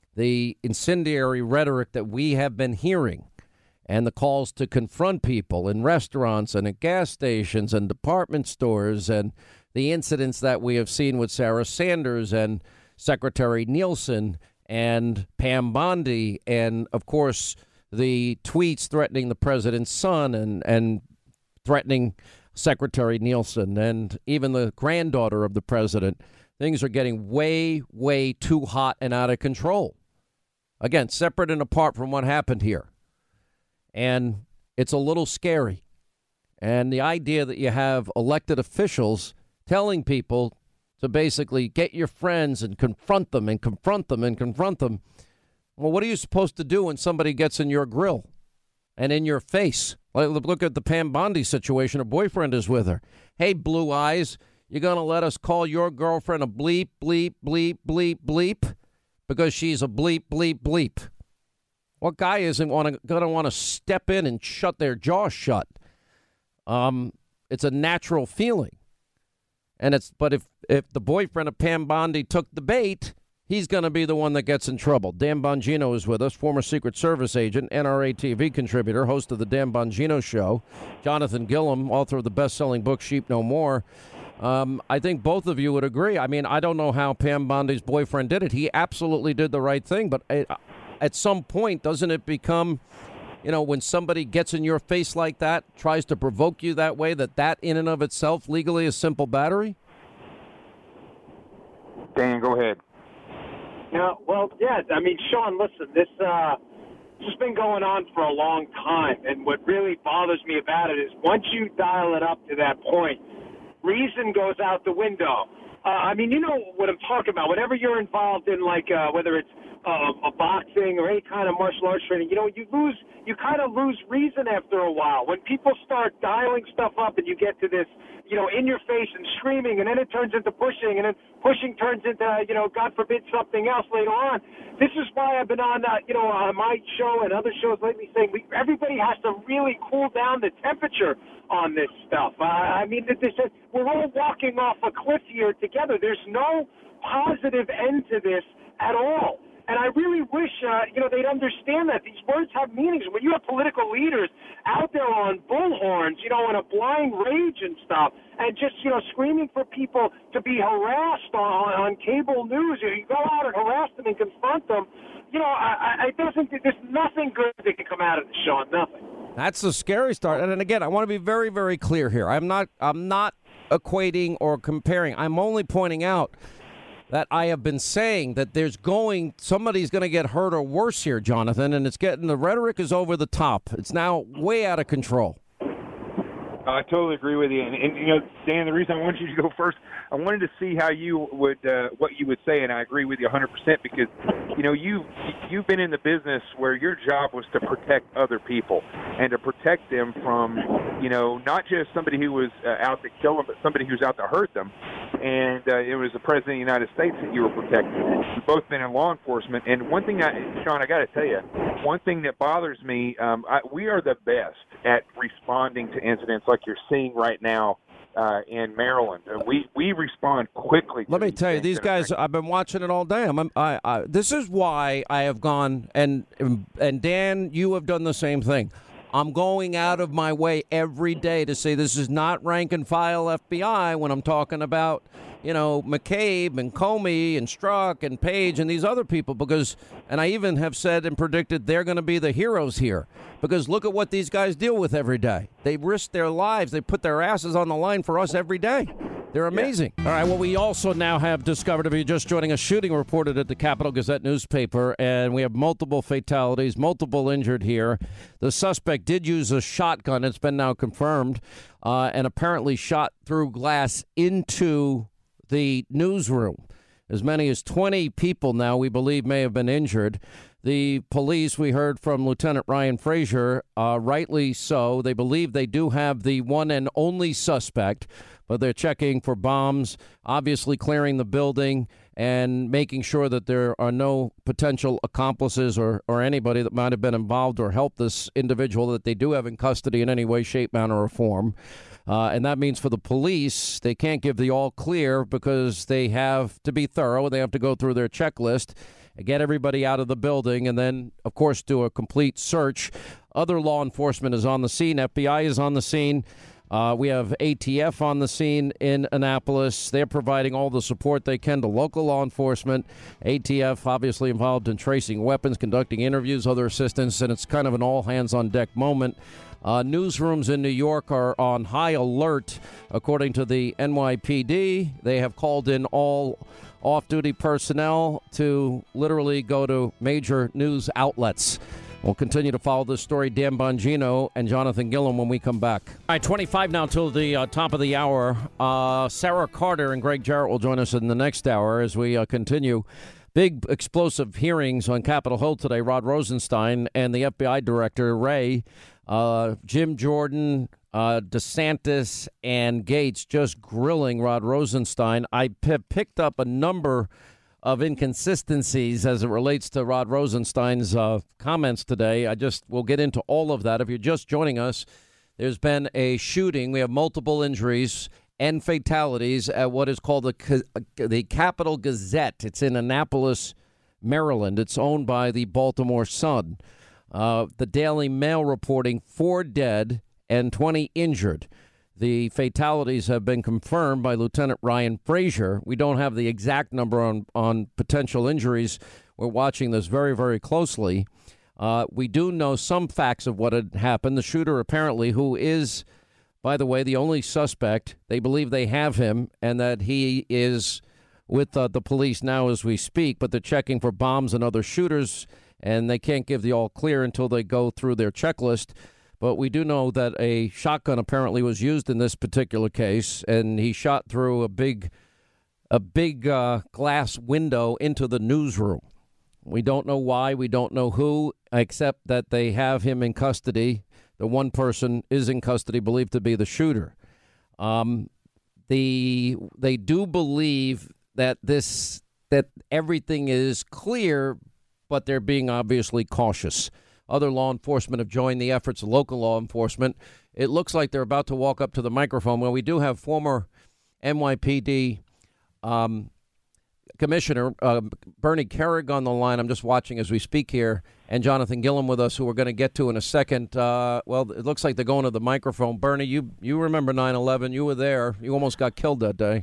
the incendiary rhetoric that we have been hearing and the calls to confront people in restaurants and at gas stations and department stores and the incidents that we have seen with Sarah Sanders and Secretary Nielsen and Pam Bondi and, of course, the tweets threatening the president's son and, and threatening Secretary Nielsen and even the granddaughter of the president. Things are getting way, way too hot and out of control. Again, separate and apart from what happened here. And it's a little scary. And the idea that you have elected officials telling people to basically get your friends and confront them and confront them and confront them. Well, what are you supposed to do when somebody gets in your grill and in your face? Like, look at the Pam Bondi situation. Her boyfriend is with her. Hey, Blue Eyes, you're going to let us call your girlfriend a bleep, bleep, bleep, bleep, bleep? Because she's a bleep, bleep, bleep. What guy isn't going to want to step in and shut their jaw shut? Um, it's a natural feeling. And it's but if, if the boyfriend of Pam Bondi took the bait, he's going to be the one that gets in trouble. Dan Bongino is with us, former Secret Service agent, N R A T V contributor, host of the Dan Bongino Show. Jonathan Gilliam, author of the best-selling book Sheep No More. Um, I think both of you would agree. I mean, I don't know how Pam Bondi's boyfriend did it. He absolutely did the right thing. But it, at some point, doesn't it become, you know, when somebody gets in your face like that, tries to provoke you that way, that that in and of itself legally is simple battery? Dan, go ahead. Yeah, well, yeah, I mean, Sean, listen, this, uh, this has been going on for a long time. And what really bothers me about it is once you dial it up to that point, reason goes out the window. Uh, I mean, you know what I'm talking about. Whenever you're involved in, like, uh, whether it's uh, a boxing or any kind of martial arts training, you know, you lose, you kind of lose reason after a while. When people start dialing stuff up and you get to this, you know, in your face and screaming, and then it turns into pushing, and then pushing turns into, you know, God forbid, something else later on. This is why I've been on, uh, you know, on my show and other shows lately saying we, everybody has to really cool down the temperature on this stuff. Uh, I mean, this is, we're all walking off a cliff here together. There's no positive end to this at all. And I really wish, uh, you know, they'd understand that these words have meanings. When you have political leaders out there on bullhorns, you know, in a blind rage and stuff, and just, you know, screaming for people to be harassed on, on cable news, you go out and harass them and confront them, you know, I, I doesn't, there's nothing good that can come out of this, Sean, nothing. That's the scary start. And again, I want to be very, very clear here. I'm not, I'm not equating or comparing. I'm only pointing out that I have been saying that there's going, somebody's going to get hurt or worse here, Jonathan, and it's getting, the rhetoric is over the top. It's now way out of control. I totally agree with you. And, and, you know, Dan, the reason I wanted you to go first, I wanted to see how you would, uh, what you would say, and I agree with you one hundred percent because, you know, you, you've been in the business where your job was to protect other people and to protect them from, you know, not just somebody who was uh, out to kill them, but somebody who's out to hurt them. And uh, it was the President of the United States that you were protecting. We've both been in law enforcement. And one thing, I, Sean, I got to tell you, one thing that bothers me, um, I, we are the best at responding to incidents like you're seeing right now uh, in Maryland. Uh, we we respond quickly. Let me tell you, these guys, I've been watching it all day. I'm, I, I, this is why I have gone, and and Dan, you have done the same thing. I'm going out of my way every day to say this is not rank and file F B I when I'm talking about, you know, McCabe and Comey and Strzok and Page and these other people, because, and I even have said and predicted they're going to be the heroes here, because look at what these guys deal with every day. They risk their lives. They put their asses on the line for us every day. They're amazing. Yeah. All right, well, we also now have discovered, if you're just joining us, shooting reported at the Capital Gazette newspaper, and we have multiple fatalities, multiple injured here. The suspect did use a shotgun. It's been now confirmed, uh, and apparently shot through glass into the newsroom. As many as twenty people now, we believe, may have been injured. The police, we heard from Lieutenant Ryan Frazier, uh, rightly so. They believe they do have the one and only suspect, but they're checking for bombs, obviously clearing the building and making sure that there are no potential accomplices or, or anybody that might have been involved or helped this individual that they do have in custody in any way, shape, manner, or form. Uh, and that means for the police, they can't give the all clear because they have to be thorough. They have to go through their checklist, get everybody out of the building, and then, of course, do a complete search. Other law enforcement is on the scene. F B I is on the scene. Uh, we have A T F on the scene in Annapolis. They're providing all the support they can to local law enforcement. A T F obviously involved in tracing weapons, conducting interviews, other assistance, and it's kind of an all-hands-on-deck moment. Uh, newsrooms in New York are on high alert, according to the N Y P D. They have called in all off-duty personnel to literally go to major news outlets. We'll continue to follow this story. Dan Bongino and Jonathan Gilliam when we come back. All right, twenty-five now till the uh, top of the hour. Uh, Sarah Carter and Greg Jarrett will join us in the next hour as we uh, continue. Big explosive hearings on Capitol Hill today. Rod Rosenstein and the F B I director, Wray, uh, Jim Jordan, uh, DeSantis, and Gates just grilling Rod Rosenstein. I p- picked up a number of inconsistencies as it relates to Rod Rosenstein's uh, comments today. I just will get into all of that. If you're just joining us, there's been a shooting. We have multiple injuries and fatalities at what is called the, the Capital Gazette. It's in Annapolis, Maryland. It's owned by the Baltimore Sun. Uh, the Daily Mail reporting four dead and twenty injured. The fatalities have been confirmed by Lieutenant Ryan Frazier. We don't have the exact number on, on potential injuries. We're watching this very, very closely. Uh, we do know some facts of what had happened. The shooter, apparently, who is, by the way, the only suspect, they believe they have him and that he is with uh, the police now as we speak, but they're checking for bombs and other shooters, and they can't give the all clear until they go through their checklist. But we do know that a shotgun apparently was used in this particular case, and he shot through a big, a big uh, glass window into the newsroom. We don't know why. We don't know who, except that they have him in custody. The one person is in custody, believed to be the shooter. Um, the they do believe that this that everything is clear, but they're being obviously cautious. Other law enforcement have joined the efforts of local law enforcement. It looks like they're about to walk up to the microphone. Well, we do have former N Y P D um, Commissioner uh, Bernie Kerik on the line. I'm just watching as we speak here, and Jonathan Gilliam with us, who we're going to get to in a second. Uh, well, it looks like they're going to the microphone. Bernie, you you remember nine eleven. You were there. You almost got killed that day.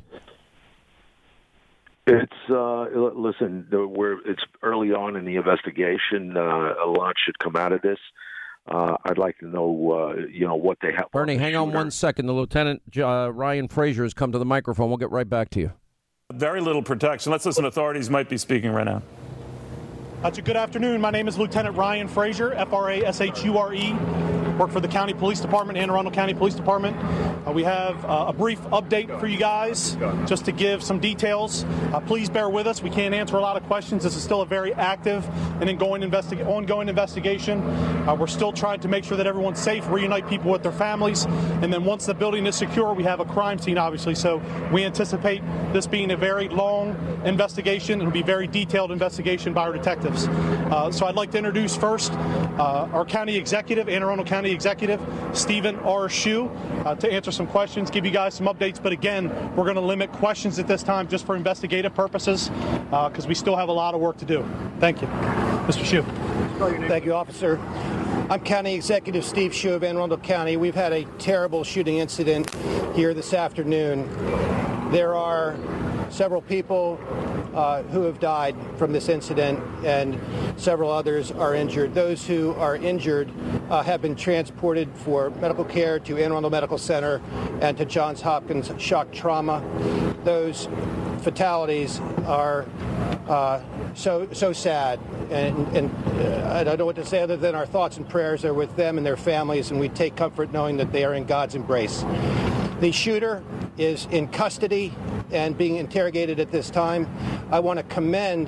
It's uh, listen. We're it's early on in the investigation. Uh, a lot should come out of this. Uh, I'd like to know, uh, you know, what they have. Bernie, hang on one second. The Lieutenant uh, Ryan Frazier has come to the microphone. We'll get right back to you. Very little protection. Let's listen to authorities might be speaking right now. That's a good afternoon. My name is Lieutenant Ryan Frazier, F R A S H U R E. Work for the County Police Department, Anne Arundel County Police Department. Uh, we have uh, a brief update for you guys, just to give some details. Uh, please bear with us. We can't answer a lot of questions. This is still a very active and ongoing, investi- ongoing investigation. Uh, we're still trying to make sure that everyone's safe, reunite people with their families, and then once the building is secure, we have a crime scene, obviously. So we anticipate this being a very long investigation. It'll be a very detailed investigation by our detectives. Uh, so I'd like to introduce first uh, our county executive, Anne Arundel County Executive Stephen R. Shue, uh, to answer some questions, give you guys some updates. But again, we're going to limit questions at this time just for investigative purposes, because uh, we still have a lot of work to do. Thank you. Mister Shue. Thank you, Officer. I'm County Executive Steve Shue of Anne Arundel County. We've had a terrible shooting incident here this afternoon. There are several people uh, who have died from this incident, and several others are injured. Those who are injured uh, have been transported for medical care to Anne Arundel Medical Center and to Johns Hopkins Shock Trauma. Those fatalities are uh, so so sad, and, and uh, I don't know what to say other than our thoughts and prayers are with them and their families, and we take comfort knowing that they are in God's embrace. The shooter is in custody and being interrogated at this time. I want to commend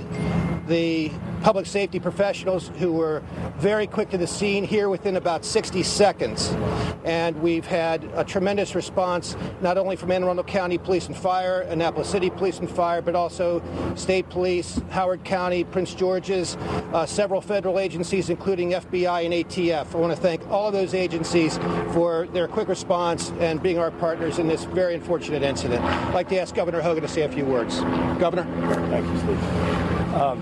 the public safety professionals who were very quick to the scene here within about sixty seconds. And we've had a tremendous response, not only from Anne Arundel County Police and Fire, Annapolis City Police and Fire, but also State Police, Howard County, Prince George's, uh, several federal agencies, including F B I and A T F. I want to thank all of those agencies for their quick response and being our partners in this very unfortunate incident. I'd like to ask Governor Hogan to say a few words. Governor? Thank you, Steve. Um,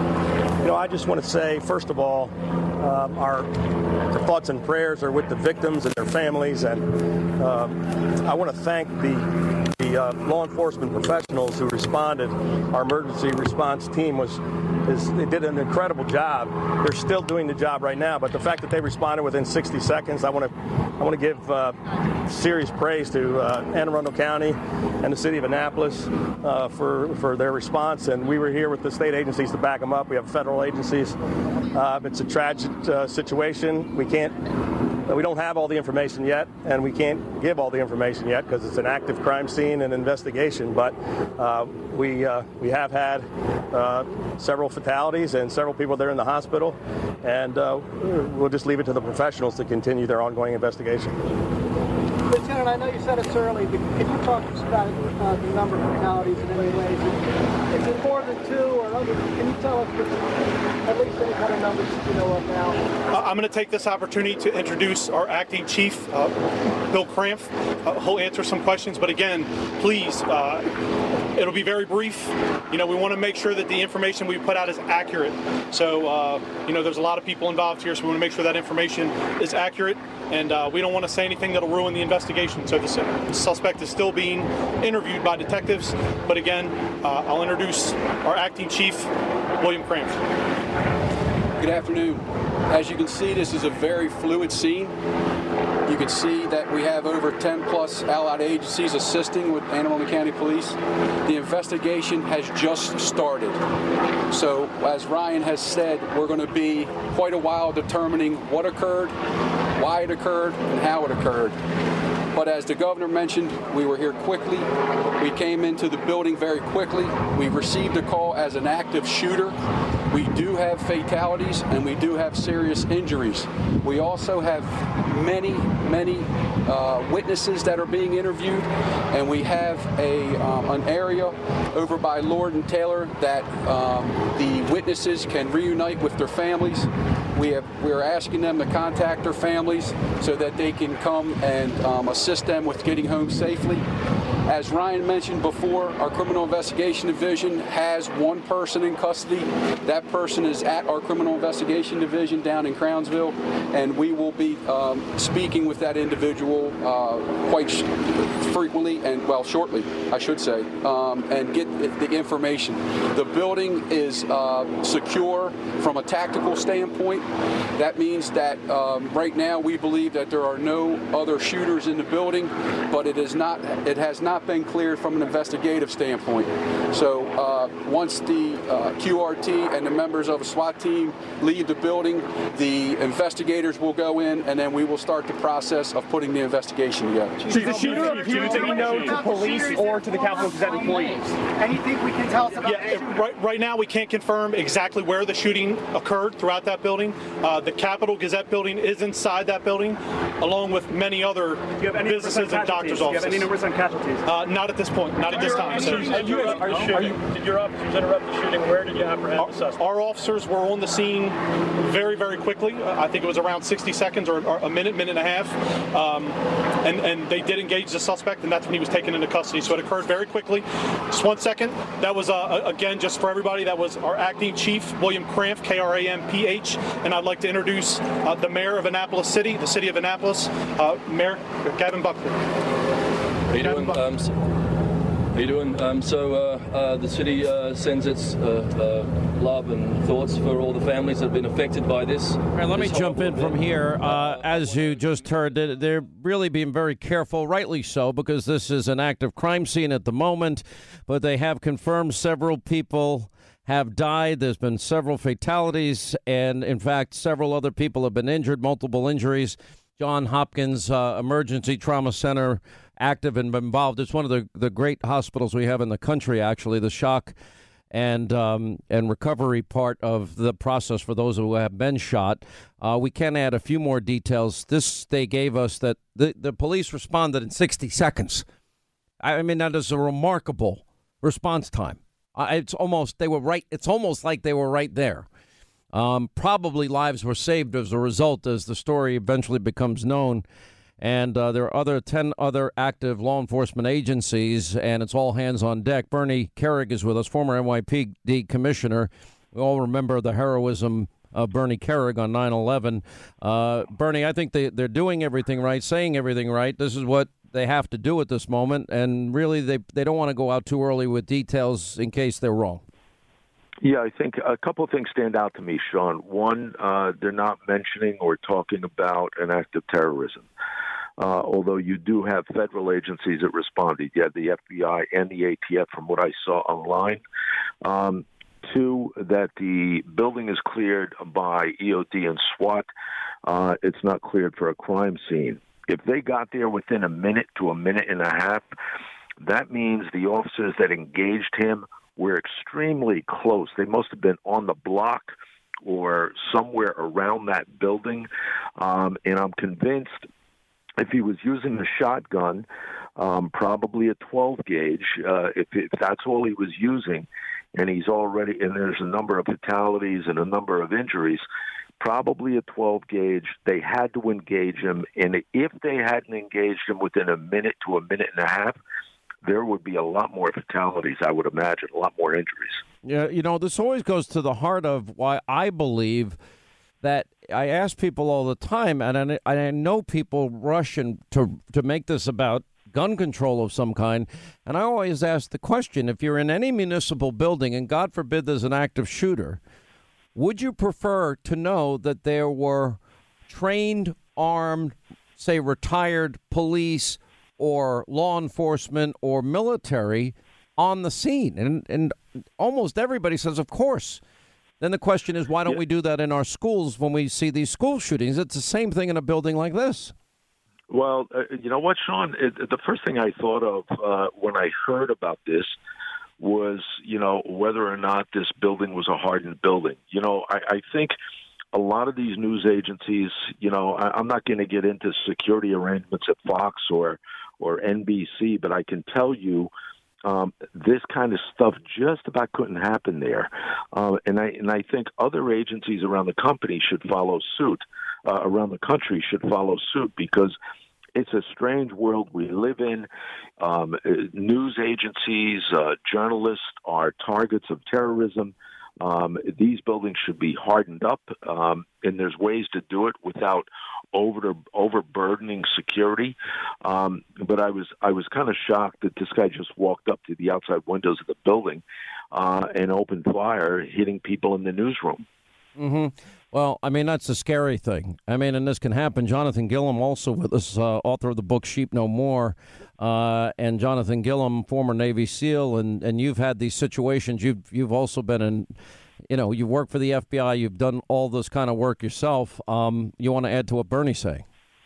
you know, I just want to say, first of all, um, our, our thoughts and prayers are with the victims and their families, and um, I want to thank the, the uh, law enforcement professionals who responded. Our emergency response team was is they did an incredible job. They're still doing the job right now, but the fact that they responded within sixty seconds, I want to I want to give uh, serious praise to uh, Anne Arundel County and the city of Annapolis uh, for for their response. And we were here with the state agencies to back them up. We have federal agencies. Uh, it's a tragic uh, situation. We can't. We don't have all the information yet, and we can't give all the information yet because it's an active crime scene and investigation. But uh, we uh, we have had uh, several fatalities and several people there in the hospital, and uh, we'll just leave it to the professionals to continue their ongoing investigation. Lieutenant, I know you said it's early, but can you talk to us about uh, the number of fatalities in any ways? Is it more than two or other? Can you tell us at least any kind of numbers you know of now? Uh, I'm going to take this opportunity to introduce our acting chief, uh, Bill Krampf. Uh, he'll answer some questions, but again, please, uh, it'll be very brief. You know, we want to make sure that the information we put out is accurate. So, uh, you know, there's a lot of people involved here, so we want to make sure that information is accurate. And uh, we don't want to say anything that'll ruin the investigation. So the suspect is still being interviewed by detectives. But again, uh, I'll introduce our acting chief, William Krampf. Good afternoon. As you can see, this is a very fluid scene. You can see that we have over ten plus allied agencies assisting with Anne Arundel County Police. The investigation has just started. So as Ryan has said, we're going to be quite a while determining what occurred, why it occurred, and how it occurred. But as the governor mentioned, we were here quickly. We came into the building very quickly. We received a call as an active shooter. We do have fatalities and we do have serious injuries. We also have many, many uh, witnesses that are being interviewed, and we have a um, an area over by Lord and Taylor that um, the witnesses can reunite with their families. We have we are asking them to contact their families so that they can come and um, assist them with getting home safely. As Ryan mentioned before, our Criminal Investigation Division has one person in custody. That person is at our Criminal Investigation Division down in Crownsville, and we will be um, speaking with that individual uh, quite sh- frequently and, well, shortly, I should say, um, and get the information. The building is uh, secure from a tactical standpoint. That means that um, right now we believe that there are no other shooters in the building, but it is not. It has not not been cleared from an investigative standpoint. So uh, once the uh, Q R T and the members of a SWAT team leave the building, the investigators will go in, and then we will start the process of putting the investigation together. Did the shooter appear to be known to police or to the Capitol Gazette employees? Anything we can tell us about Yeah, it, right, right now we can't confirm exactly where the shooting occurred throughout that building. Uh, the Capitol Gazette building is inside that building, along with many other businesses and doctors' offices. Do you have any numbers on casualties? Uh, not at this point, not at this time. So, Are you, are you, are you, did your officers interrupt the shooting? Where did you apprehend our, the suspect? Our officers were on the scene very, very quickly. Uh, I think it was around sixty seconds or, or a minute, minute and a half. Um, and, and they did engage the suspect, and that's when he was taken into custody. So it occurred very quickly. Just one second. That was, uh, again, just for everybody, that was our acting chief, William Krampf, K R A M P H. And I'd like to introduce uh, the mayor of Annapolis City, the city of Annapolis, uh, Mayor Gavin Buckley. How you doing? Um, so, how you doing? Um, so uh, uh, the city uh, sends its uh, uh, love and thoughts for all the families that have been affected by this. All right, let me jump in from here. Uh, as you just heard, they're really being very careful, rightly so, because this is an active crime scene at the moment. But they have confirmed several people have died. There's been several fatalities, and in fact, several other people have been injured, multiple injuries. Johns Hopkins uh, Emergency Trauma Center active and involved. It's one of the, the great hospitals we have in the country, actually, the shock and um, and recovery part of the process for those who have been shot. Uh, we can add a few more details. This, they gave us that the, the police responded in sixty seconds. I mean, that is a remarkable response time. Uh, it's almost, they were right, it's almost like they were right there. Um, probably lives were saved as a result, as the story eventually becomes known. And uh, there are other ten other active law enforcement agencies, and it's all hands on deck. Bernie Kerik is with us, former N Y P D commissioner. We all remember the heroism of Bernie Kerik on nine eleven. Uh, Bernie, I think they, they're doing everything right, saying everything right. This is what they have to do at this moment, and really they, they don't want to go out too early with details in case they're wrong. Yeah, I think a couple of things stand out to me, Sean. One, uh, they're not mentioning or talking about an act of terrorism. Uh, although you do have federal agencies that responded. You had the F B I and the A T F from what I saw online. Um, two, that the building is cleared by E O D and SWAT. Uh, it's not cleared for a crime scene. If they got there within a minute to a minute and a half, that means the officers that engaged him were extremely close. They must have been on the block or somewhere around that building. Um, and I'm convinced if he was using a shotgun, um, probably a twelve gauge, uh, if, if that's all he was using, and he's already, and there's a number of fatalities and a number of injuries, probably a twelve gauge, they had to engage him. And if they hadn't engaged him within a minute to a minute and a half, there would be a lot more fatalities, I would imagine, a lot more injuries. Yeah, you know, this always goes to the heart of why I believe that I ask people all the time, and I, I know people rush and to to make this about gun control of some kind, and I always ask the question, if you're in any municipal building, and God forbid there's an active shooter, would you prefer to know that there were trained, armed, say retired police or law enforcement or military on the scene? And, and almost everybody says, of course. Then the question is, why don't yeah. we do that in our schools when we see these school shootings? It's the same thing in a building like this. Well, uh, you know what, Sean? It, the first thing I thought of uh, when I heard about this was, you know, whether or not this building was a hardened building. You know, I, I think a lot of these news agencies, you know, I, I'm not going to get into security arrangements at Fox or, or N B C, but I can tell you, Um, this kind of stuff just about couldn't happen there, uh, and I and I think other agencies around the company should follow suit. Uh, around the country should follow suit, because it's a strange world we live in. Um, news agencies, uh, journalists are targets of terrorism. Um, these buildings should be hardened up, um, and there's ways to do it without over overburdening security. Um, but I was I was kind of shocked that this guy just walked up to the outside windows of the building uh, and opened fire, hitting people in the newsroom. Mm-hmm. Well, I mean, that's a scary thing. I mean, and this can happen. Jonathan Gilliam, also with us, uh, author of the book Sheep No More. Uh, and Jonathan Gilliam, former Navy SEAL, and, and you've had these situations. You've you've also been in, you know, you work for the F B I. You've done all this kind of work yourself. Um, you want to add to what Bernie's saying?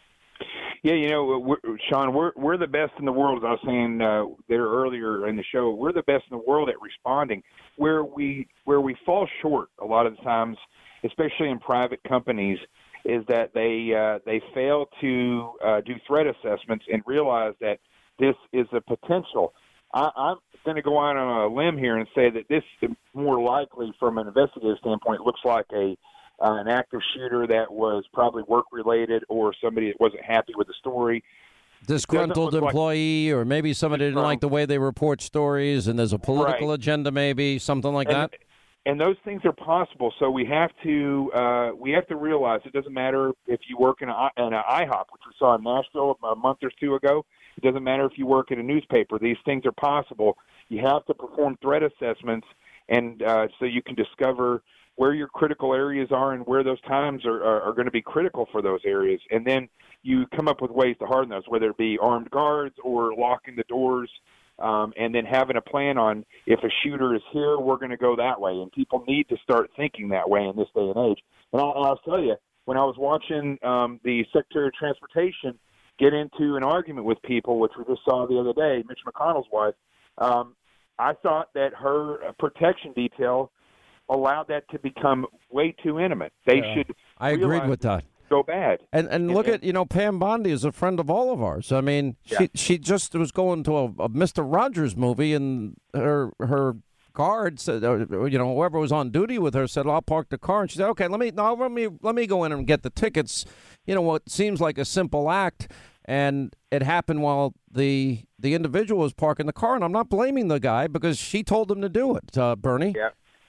Yeah, you know, we're, Sean, we're we're the best in the world. As I was saying uh, there earlier in the show, we're the best in the world at responding. Where we where we fall short a lot of the times, especially in private companies, is that they uh, they fail to uh, do threat assessments and realize that this is a potential. I, I'm going to go out on a limb here and say that this more likely, from an investigative standpoint, looks like a Uh, an active shooter that was probably work-related, or somebody that wasn't happy with the story. Disgruntled employee, like, or maybe somebody didn't like the way they report stories, and there's a political right. agenda, maybe something like and, that. And those things are possible. So we have to uh, we have to realize it doesn't matter if you work in, a, in an I hop, which we saw in Nashville a month or two ago. It doesn't matter if you work at a newspaper. These things are possible. You have to perform threat assessments, and uh, so you can discover where your critical areas are and where those times are, are, are going to be critical for those areas. And then you come up with ways to harden those, whether it be armed guards or locking the doors, um, and then having a plan on if a shooter is here, we're going to go that way. And people need to start thinking that way in this day and age. And I'll, I'll tell you, when I was watching um, the Secretary of Transportation get into an argument with people, which we just saw the other day, Mitch McConnell's wife, um, I thought that her protection detail allowed that to become way too intimate. They yeah. should. I agreed with that. Go bad. And and look and, at you know Pam Bondi is a friend of all of ours. I mean, yeah. she she just was going to a, a Mister Rogers movie, and her her guard said, or, you know, whoever was on duty with her said, "I'll park the car," and she said, "Okay, let me no, let me let me go in and get the tickets." You know, what seems like a simple act, and it happened while the the individual was parking the car, and I'm not blaming the guy because she told him to do it. Uh, Bernie. Yeah.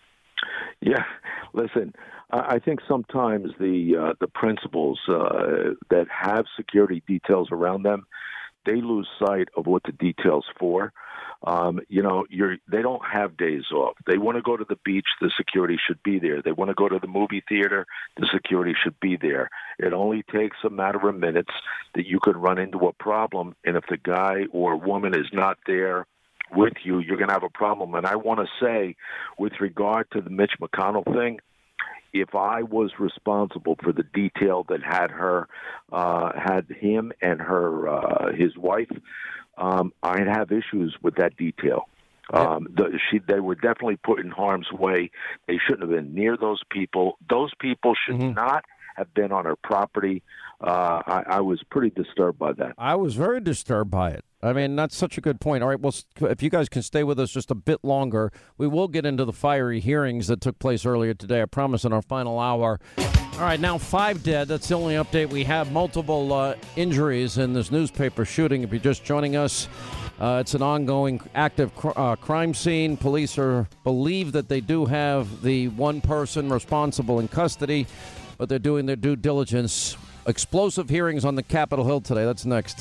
Yeah, listen, I think sometimes the uh, the principals uh, that have security details around them, they lose sight of what the detail's for. Um, you know, you're, they don't have days off. They want to go to the beach, the security should be there. They want to go to the movie theater, the security should be there. It only takes a matter of minutes that you could run into a problem, and if the guy or woman is not there with you, you're going to have a problem. And I want to say, with regard to the Mitch McConnell thing, if I was responsible for the detail that had her, uh, had him and her, uh, his wife, um, I'd have issues with that detail. Um, the, she, they were definitely put in harm's way. They shouldn't have been near those people. Those people should mm-hmm. not have been on her property. Uh, I, I was pretty disturbed by that. I was very disturbed by it. I mean, that's such a good point. All right, well, if you guys can stay with us just a bit longer, we will get into the fiery hearings that took place earlier today, I promise, in our final hour. All right, now five dead. That's the only update we have. Multiple uh, injuries in this newspaper shooting. If you're just joining us, uh, it's an ongoing active cr- uh, crime scene. Police are believe that they do have the one person responsible in custody, but they're doing their due diligence. Explosive hearings on the Capitol Hill today. That's next.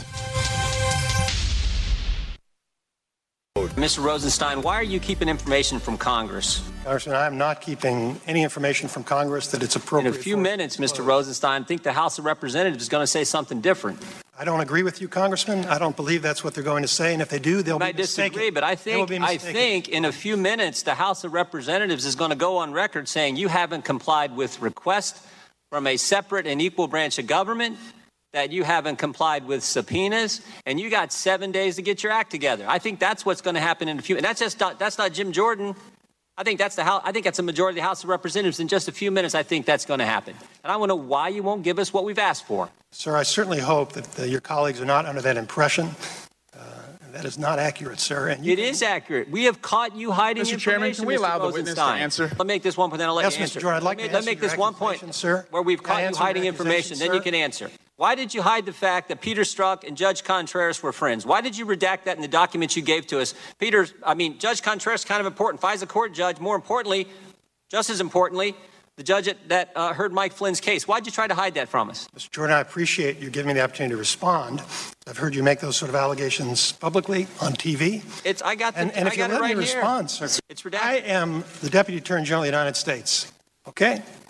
Mister Rosenstein, why are you keeping information from Congress? Congressman, I am not keeping any information from Congress that it's appropriate. In a few minutes, Mister Rosenstein, I think the House of Representatives is going to say something different. I don't agree with you, Congressman. I don't believe that's what they're going to say, and if they do, they'll I be mistaken. I disagree, but I think I think in a few minutes the House of Representatives is going to go on record saying you haven't complied with requests from a separate and equal branch of government, that you haven't complied with subpoenas, and you got seven days to get your act together. I think that's what's going to happen in a few. And that's just not, that's not Jim Jordan. I think that's the House. I think that's a majority of the House of Representatives. In just a few minutes, I think that's going to happen. And I want to know why you won't give us what we've asked for. Sir, I certainly hope that uh, your colleagues are not under that impression. Uh, that is not accurate, sir. And you it is accurate. We have caught you hiding Mister information. Chairman, can we allow the witness to answer? Let me make this one point, then I'll let yes, you answer. Mister Jordan, I'd like let me, to let me make this one point, sir. Where we've Can caught you hiding information, then you can answer. Why did you hide the fact that Peter Strzok and Judge Contreras were friends? Why did you redact that in the documents you gave to us? Peter, I mean, Judge Contreras is kind of important. FISA court judge, more importantly, just as importantly, the judge that uh, heard Mike Flynn's case. Why did you try to hide that from us? Mister Jordan, I appreciate you giving me the opportunity to respond. I've heard you make those sort of allegations publicly on T V. It's I got the, and, and I if got you let right me here. respond, sir, it's redacted. I am the Deputy Attorney General of the United States. Okay.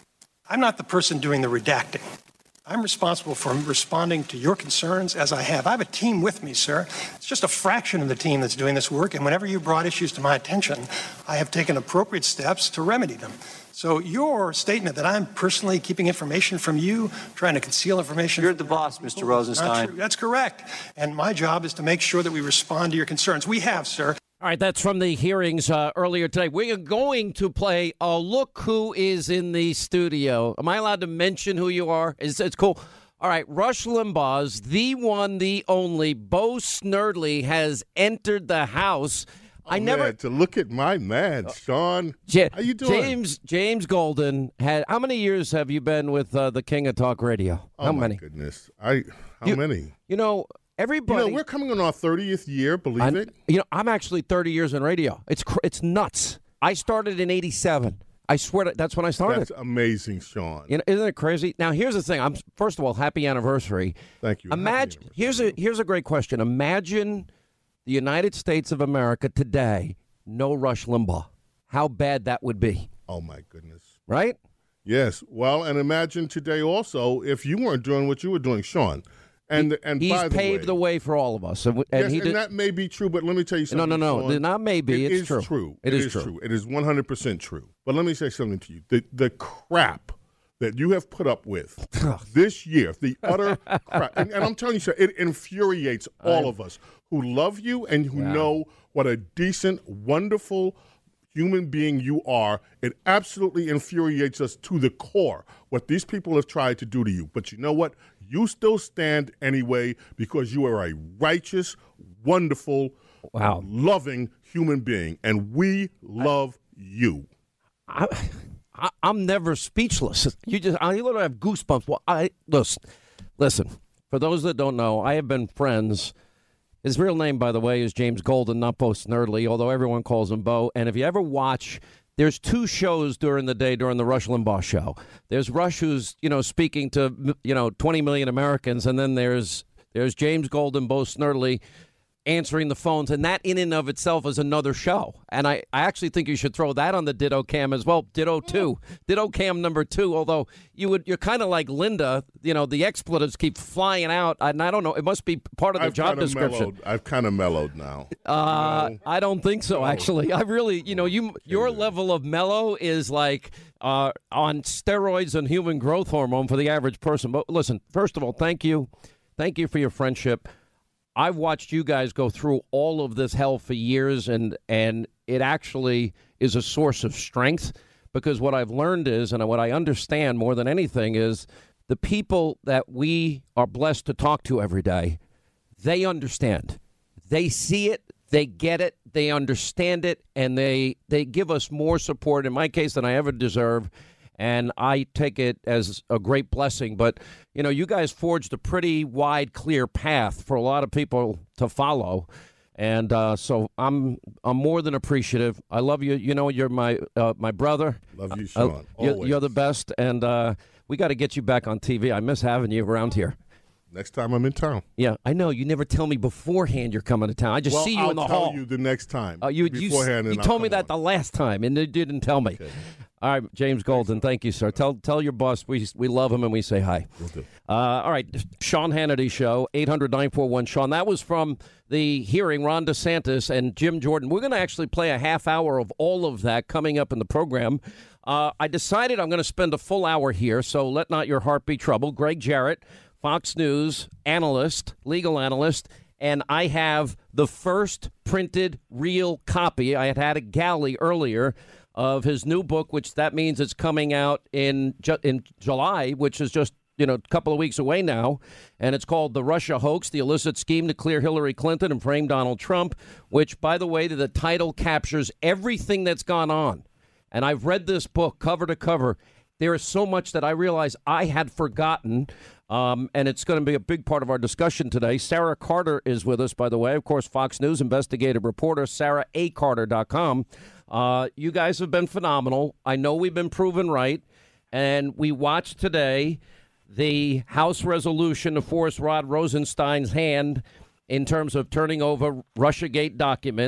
I'm not the person doing the redacting. I'm responsible for responding to your concerns as I have. I have a team with me, sir. It's just a fraction of the team that's doing this work, and whenever you brought issues to my attention, I have taken appropriate steps to remedy them. So your statement that I'm personally keeping information from you, trying to conceal information... You're the boss, Mister Rosenstein. That's correct. And my job is to make sure that we respond to your concerns. We have, sir. All right, that's from the hearings uh, earlier today. We are going to play uh, Look Who Is in the Studio. Am I allowed to mention who you are? It's, it's cool. All right, Rush Limbaugh's the one, the only, Bo Snerdley has entered the house. Oh, I never man, to look at my man, Sean. Ja- How you doing? James James Golden had. How many years have you been with uh, the King of Talk Radio? Oh, how my many? goodness. I how You- many? You know, everybody. You know, we're coming on our thirtieth year, believe I'm- it. You know, I'm actually thirty years in radio. It's cr- it's nuts. I started in eighty-seven. I swear to, that's when I started. That's amazing, Sean. You know, isn't it crazy? Now, here's the thing. I'm first of all, happy anniversary. Thank you. Imagine here's a here's a great question. Imagine the United States of America today, no Rush Limbaugh. How bad that would be. Oh my goodness. Right? Yes. Well, and imagine today also if you weren't doing what you were doing, Sean. And He- and he's by the paved way, the way for all of us. And, w- and yes, he and did, that may be true, but let me tell you No, something. no, no. Sean. Not maybe. It It's is true. true. It It is is true. true. It is one hundred percent true. But let me say something to you. The the crap that you have put up with this year, the utter crap, and, and I'm telling you, sir, it infuriates all of us who love you and who Yeah. know what a decent, wonderful human being you are. It absolutely infuriates us to the core what these people have tried to do to you. But you know what? You still stand anyway because you are a righteous, wonderful, wow. loving human being, and we love you. I, I, I'm never speechless. You just, I literally have goosebumps. Well, I listen, listen. For those that don't know, I have been friends. His real name, by the way, is James Golden, not Bo Snerdley, although everyone calls him Bo. And if you ever watch, there's two shows during the day during the Rush Limbaugh show. There's Rush, who's, you know, speaking to, you know, twenty million Americans, and then there's there's James Golden, Bo Snerdley, answering the phones, and that in and of itself is another show. And I, I actually think you should throw that on the Ditto Cam as well. Ditto two. Ditto Cam number two, although you would, you're kind of like Linda, you know, the expletives keep flying out, and I don't know, it must be part of the I've job kinda description. Mellowed. I've kind of mellowed now. Uh, You know? I don't think so, actually. I really, you know, you your level of mellow is like uh, on steroids and human growth hormone for the average person. But listen, first of all, thank you. Thank you for your friendship. I've watched you guys go through all of this hell for years, and and it actually is a source of strength, because what I've learned is, and what I understand more than anything is, the people that we are blessed to talk to every day, they understand. They see it, they get it, they understand it, and they they give us more support, in my case, than I ever deserve. And I take it as a great blessing. But, you know, you guys forged a pretty wide, clear path for a lot of people to follow. And uh, so I'm I'm more than appreciative. I love you. You know, you're my uh, my brother. Love you, Uh, Sean. you're, Always. you're the best. And uh, we got to get you back on T V. I miss having you around here. Next time I'm in town. Yeah, I know. You never tell me beforehand you're coming to town. I just well, see you I'll in the tell hall. you the next time. Uh, you you, beforehand, you and I'll told me come that the last time, and you didn't tell me. Okay. All right, James Golden, thank you, sir. Tell tell your boss we we love him and we say hi. Will do. Uh, all right, Sean Hannity Show, eight hundred nine four one Sean. That was from the hearing, Ron DeSantis and Jim Jordan. We're going to actually play a half hour of all of that coming up in the program. Uh, I decided I'm going to spend a full hour here, so let not your heart be troubled. Greg Jarrett, Fox News analyst, legal analyst, and I have the first printed real copy. I had had a galley earlier of his new book, which that means it's coming out in ju- in July, which is just, you know, a couple of weeks away now. And it's called The Russia Hoax, The Illicit Scheme to Clear Hillary Clinton and Frame Donald Trump, which, by the way, the title captures everything that's gone on. And I've read this book cover to cover. There is so much that I realize I had forgotten, um, and it's going to be a big part of our discussion today. Sarah Carter is with us, by the way. Of course, Fox News investigative reporter, sarah a carter dot com. Uh, you guys have been phenomenal. I know we've been proven right. And we watched today the House resolution to force Rod Rosenstein's hand in terms of turning over Russiagate documents.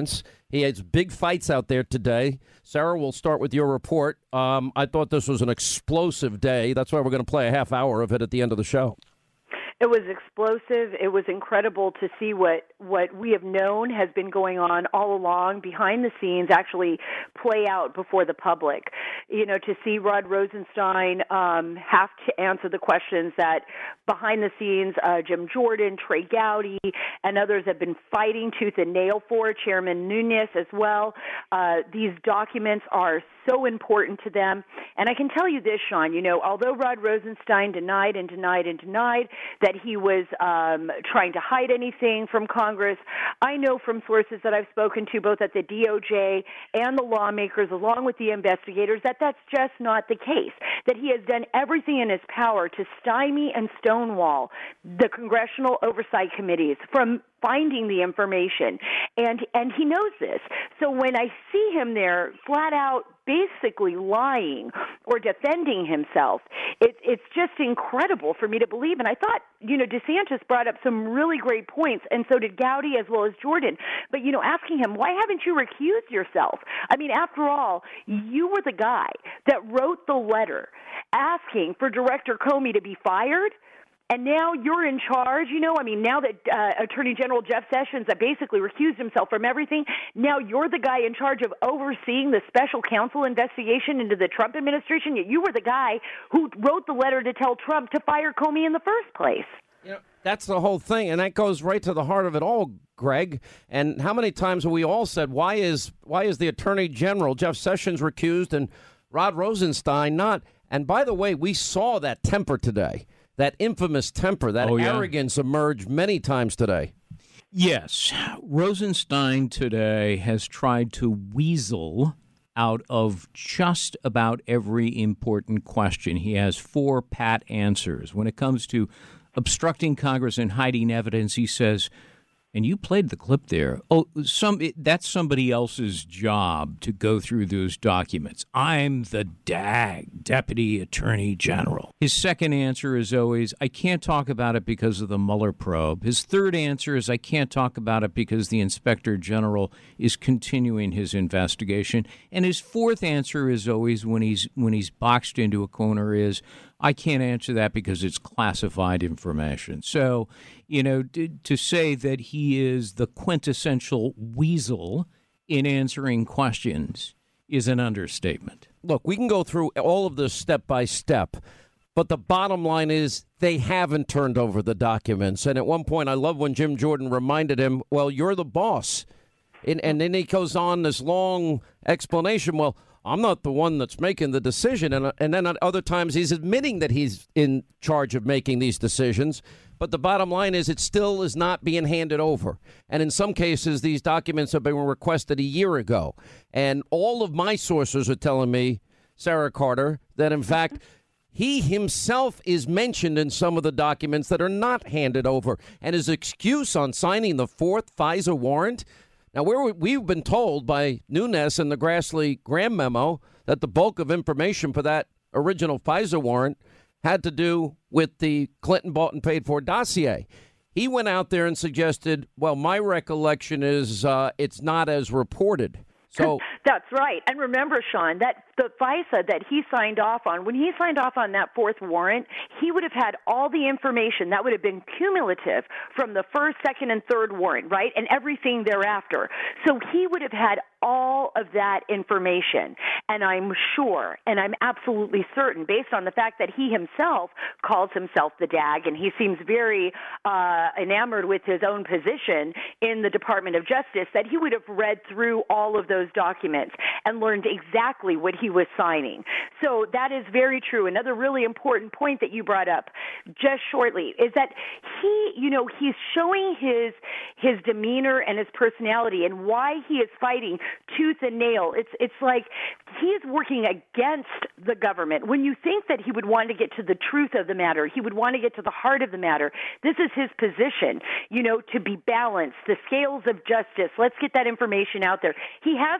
He has big fights out there today. Sarah, we'll start with your report. Um, I thought this was an explosive day. That's why we're going to play a half hour of it at the end of the show. It was explosive. It was incredible to see what, what we have known has been going on all along behind the scenes actually play out before the public. You know, to see Rod Rosenstein um, have to answer the questions that behind the scenes uh, Jim Jordan, Trey Gowdy, and others have been fighting tooth and nail for, Chairman Nunes as well. Uh, these documents are so important to them. And I can tell you this, Sean, you know, although Rod Rosenstein denied and denied and denied that he was um, trying to hide anything from Congress, I know from sources that I've spoken to both at the D O J and the lawmakers along with the investigators that that's just not the case, that he has done everything in his power to stymie and stonewall the congressional oversight committees from finding the information, and and he knows this. So when I see him there flat out basically lying or defending himself, it, it's just incredible for me to believe. And I thought, you know, DeSantis brought up some really great points, and so did Gowdy as well as Jordan. But, you know, asking him, why haven't you recused yourself? I mean, after all, you were the guy that wrote the letter asking for Director Comey to be fired. And now you're in charge, you know, I mean, now that uh, Attorney General Jeff Sessions uh, basically recused himself from everything, now you're the guy in charge of overseeing the special counsel investigation into the Trump administration. Yet you were the guy who wrote the letter to tell Trump to fire Comey in the first place. You know, that's the whole thing, and that goes right to the heart of it all, Greg. And how many times have we all said, why is why is the Attorney General Jeff Sessions recused and Rod Rosenstein not? And by the way, we saw that temper today. That infamous temper, that oh, yeah. arrogance emerged many times today. Yes. Rosenstein today has tried to weasel out of just about every important question. He has four pat answers. When it comes to obstructing Congress and hiding evidence, he says, and you played the clip there. Oh, some it, that's somebody else's job to go through those documents. I'm the D A G, Deputy Attorney General. His second answer is always, I can't talk about it because of the Mueller probe. His third answer is, I can't talk about it because the Inspector General is continuing his investigation. And his fourth answer is always, when he's when he's boxed into a corner, is, I can't answer that because it's classified information. So, you know, to, to say that he is the quintessential weasel in answering questions is an understatement. Look, we can go through all of this step by step, but the bottom line is they haven't turned over the documents. And at one point, I love when Jim Jordan reminded him, well, you're the boss. And, and then he goes on this long explanation. Well, I'm not the one that's making the decision. And, and then at other times he's admitting that he's in charge of making these decisions. But the bottom line is it still is not being handed over. And in some cases, these documents have been requested a year ago. And all of my sources are telling me, Sarah Carter, that in fact, he himself is mentioned in some of the documents that are not handed over. And his excuse on signing the fourth FISA warrant. Now, we're, we've been told by Nunes and the Grassley-Graham memo that the bulk of information for that original FISA warrant had to do with the Clinton bought and paid for dossier. He went out there and suggested, well, my recollection is uh, it's not as reported. So that's right. And remember, Sean, that the FISA that he signed off on, when he signed off on that fourth warrant, he would have had all the information that would have been cumulative from the first, second, and third warrant, right? And everything thereafter. So he would have had all of that information. And I'm sure, and I'm absolutely certain, based on the fact that he himself calls himself the D A G, and he seems very uh, enamored with his own position in the Department of Justice, that he would have read through all of those documents and learned exactly what he was signing. So that is very true. Another really important point that you brought up just shortly is that he, you know, he's showing his his demeanor and his personality and why he is fighting tooth and nail. It's it's like he is working against the government. When you think that he would want to get to the truth of the matter, he would want to get to the heart of the matter. This is his position, you know, to be balanced, the scales of justice. Let's get that information out there. He has to under,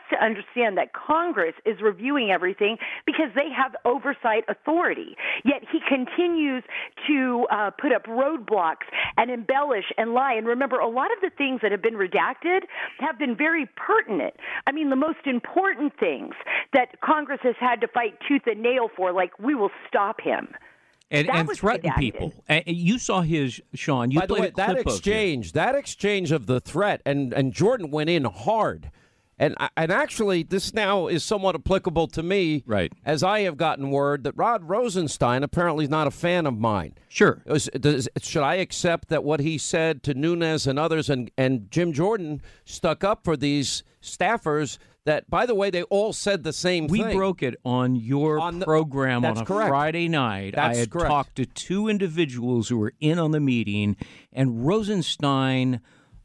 understand that Congress is reviewing everything because they have oversight authority. Yet he continues to uh, put up roadblocks and embellish and lie. And remember, a lot of the things that have been redacted have been very pertinent. I mean, the most important things that Congress has had to fight tooth and nail for, like, we will stop him. And, and threaten redacted. people. And you saw his, Sean. You By the way, that exchange, that exchange of the threat, and, and Jordan went in hard. And and actually, this now is somewhat applicable to me, right? As I have gotten word that Rod Rosenstein apparently is not a fan of mine. Sure. Was, does, should I accept that what he said to Nunes and others, and, and Jim Jordan stuck up for these staffers that, by the way, they all said the same we thing. We broke it on your on the, program on a correct. Friday night. That's I had correct. talked to two individuals who were in on the meeting, and Rosenstein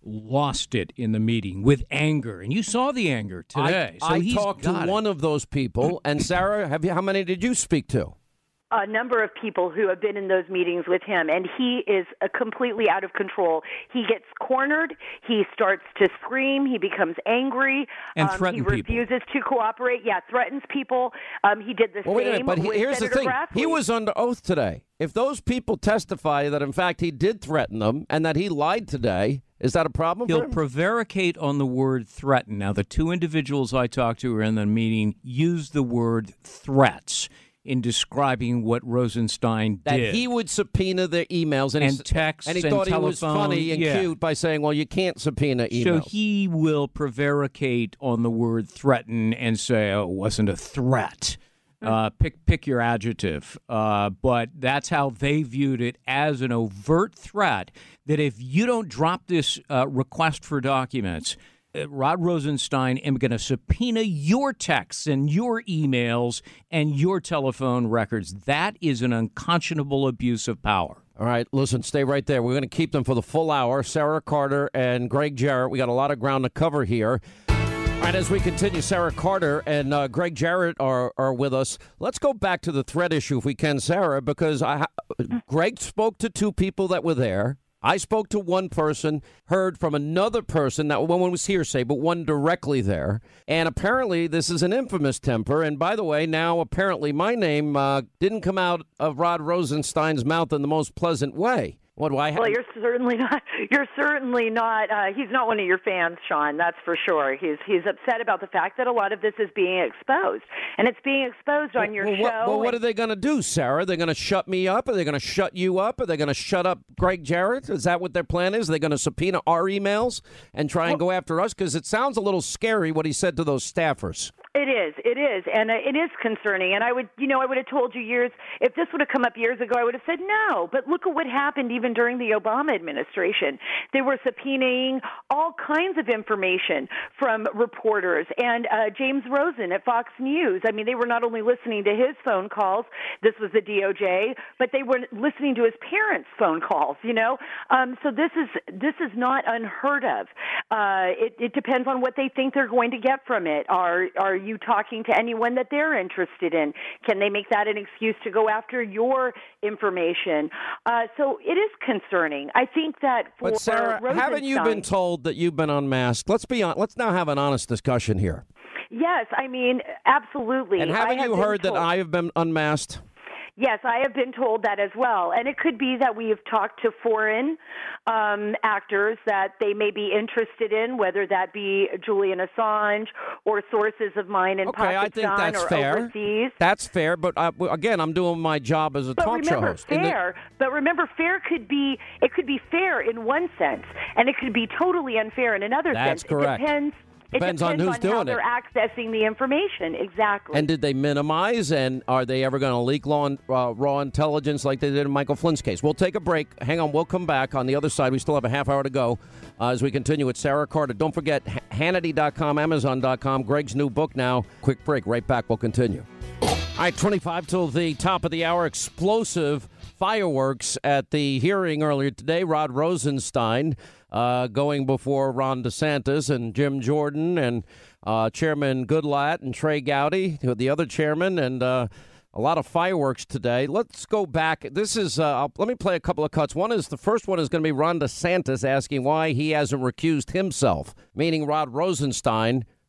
lost it in the meeting with anger, and you saw the anger today. I, so I he's talked to got one it. of those people, and Sarah, have you? How many did you speak to? A number of people who have been in those meetings with him, and he is uh, completely out of control. He gets cornered. He starts to scream. He becomes angry. And um, threaten He people. refuses to cooperate. Yeah, threatens people. Um, he did the Well, wait a same minute, but he, with here's Senator the thing. Grassley. He was under oath today. If those people testify that, in fact, he did threaten them and that he lied today, is that a problem He'll for him? prevaricate on the word threaten. Now, the two individuals I talked to who were in the meeting used the word threats in describing what Rosenstein that did. he would subpoena their emails and, and he, texts and he and thought telephone. he was funny and yeah. cute by saying, well, you can't subpoena emails. So he will prevaricate on the word threaten and say, oh, it wasn't a threat. Uh, pick pick your adjective. Uh, but that's how they viewed it, as an overt threat that if you don't drop this uh, request for documents, uh, Rod Rosenstein am going to subpoena your texts and your emails and your telephone records. That is an unconscionable abuse of power. All right, listen, stay right there. We're going to keep them for the full hour. Sarah Carter and Greg Jarrett. We got a lot of ground to cover here. All right, as we continue, Sarah Carter and uh, Greg Jarrett are, are with us. Let's go back to the threat issue if we can, Sarah, because I, Greg spoke to two people that were there. I spoke to one person, heard from another person, that one was hearsay, but one directly there. And apparently this is an infamous temper. And by the way, now apparently my name uh, didn't come out of Rod Rosenstein's mouth in the most pleasant way. What do I have? Well, you're certainly not. You're certainly not. Uh, he's not one of your fans, Sean. That's for sure. He's he's upset about the fact that a lot of this is being exposed, and it's being exposed on your well, show. What, well, what are they going to do, Sarah? They're going to shut me up? Are they going to shut you up? Are they going to shut up Greg Jarrett? Is that what their plan is? Are they going to subpoena our emails and try and go after us? Because it sounds a little scary what he said to those staffers. It is. It is. And uh, it is concerning. And I would, you know, I would have told you years, if this would have come up years ago, I would have said no. But look at what happened even during the Obama administration. They were subpoenaing all kinds of information from reporters. And uh, James Rosen at Fox News, I mean, they were not only listening to his phone calls, this was the D O J, but they were listening to his parents' phone calls, you know. Um, so this is this is not unheard of. Uh, it, it depends on what they think they're going to get from it. Are, are you talking to anyone that they're interested in? Can they make that an excuse to go after your information? Uh, so it is concerning. I think that for But Sarah, haven't you been told that you've been unmasked? Let's be on. Let's now have an honest discussion here. Yes, I mean, absolutely. And haven't I have you been heard told- that I have been unmasked? Yes, I have been told that as well. And it could be that we have talked to foreign um, actors that they may be interested in, whether that be Julian Assange or sources of mine in Okay, I think Pakistan that's or fair. overseas. That's fair, but uh, again, I'm doing my job as a But talk show remember, host. In the- fair. But remember, fair could be it could be fair in one sense, and it could be totally unfair in another That's sense. correct. It depends. It Depends on depends who's how doing they're it. accessing the information. Exactly. And did they minimize, and are they ever going to leak law, uh, raw intelligence like they did in Michael Flynn's case? We'll take a break. Hang on, we'll come back. On the other side, we still have a half hour to go uh, as we continue with Sarah Carter. Don't forget, Hannity dot com, Amazon dot com, Greg's new book now. Quick break. Right back. We'll continue. All right, twenty-five till the top of the hour. Explosive fireworks at the hearing earlier today. Rod Rosenstein uh, going before Ron DeSantis and Jim Jordan and uh, Chairman Goodlatte and Trey Gowdy, the other chairman, and uh, a lot of fireworks today. Let's go back. This is, uh, I'll, let me play a couple of cuts. One is, the first one is going to be Ron DeSantis asking why he hasn't recused himself, meaning Rod Rosenstein,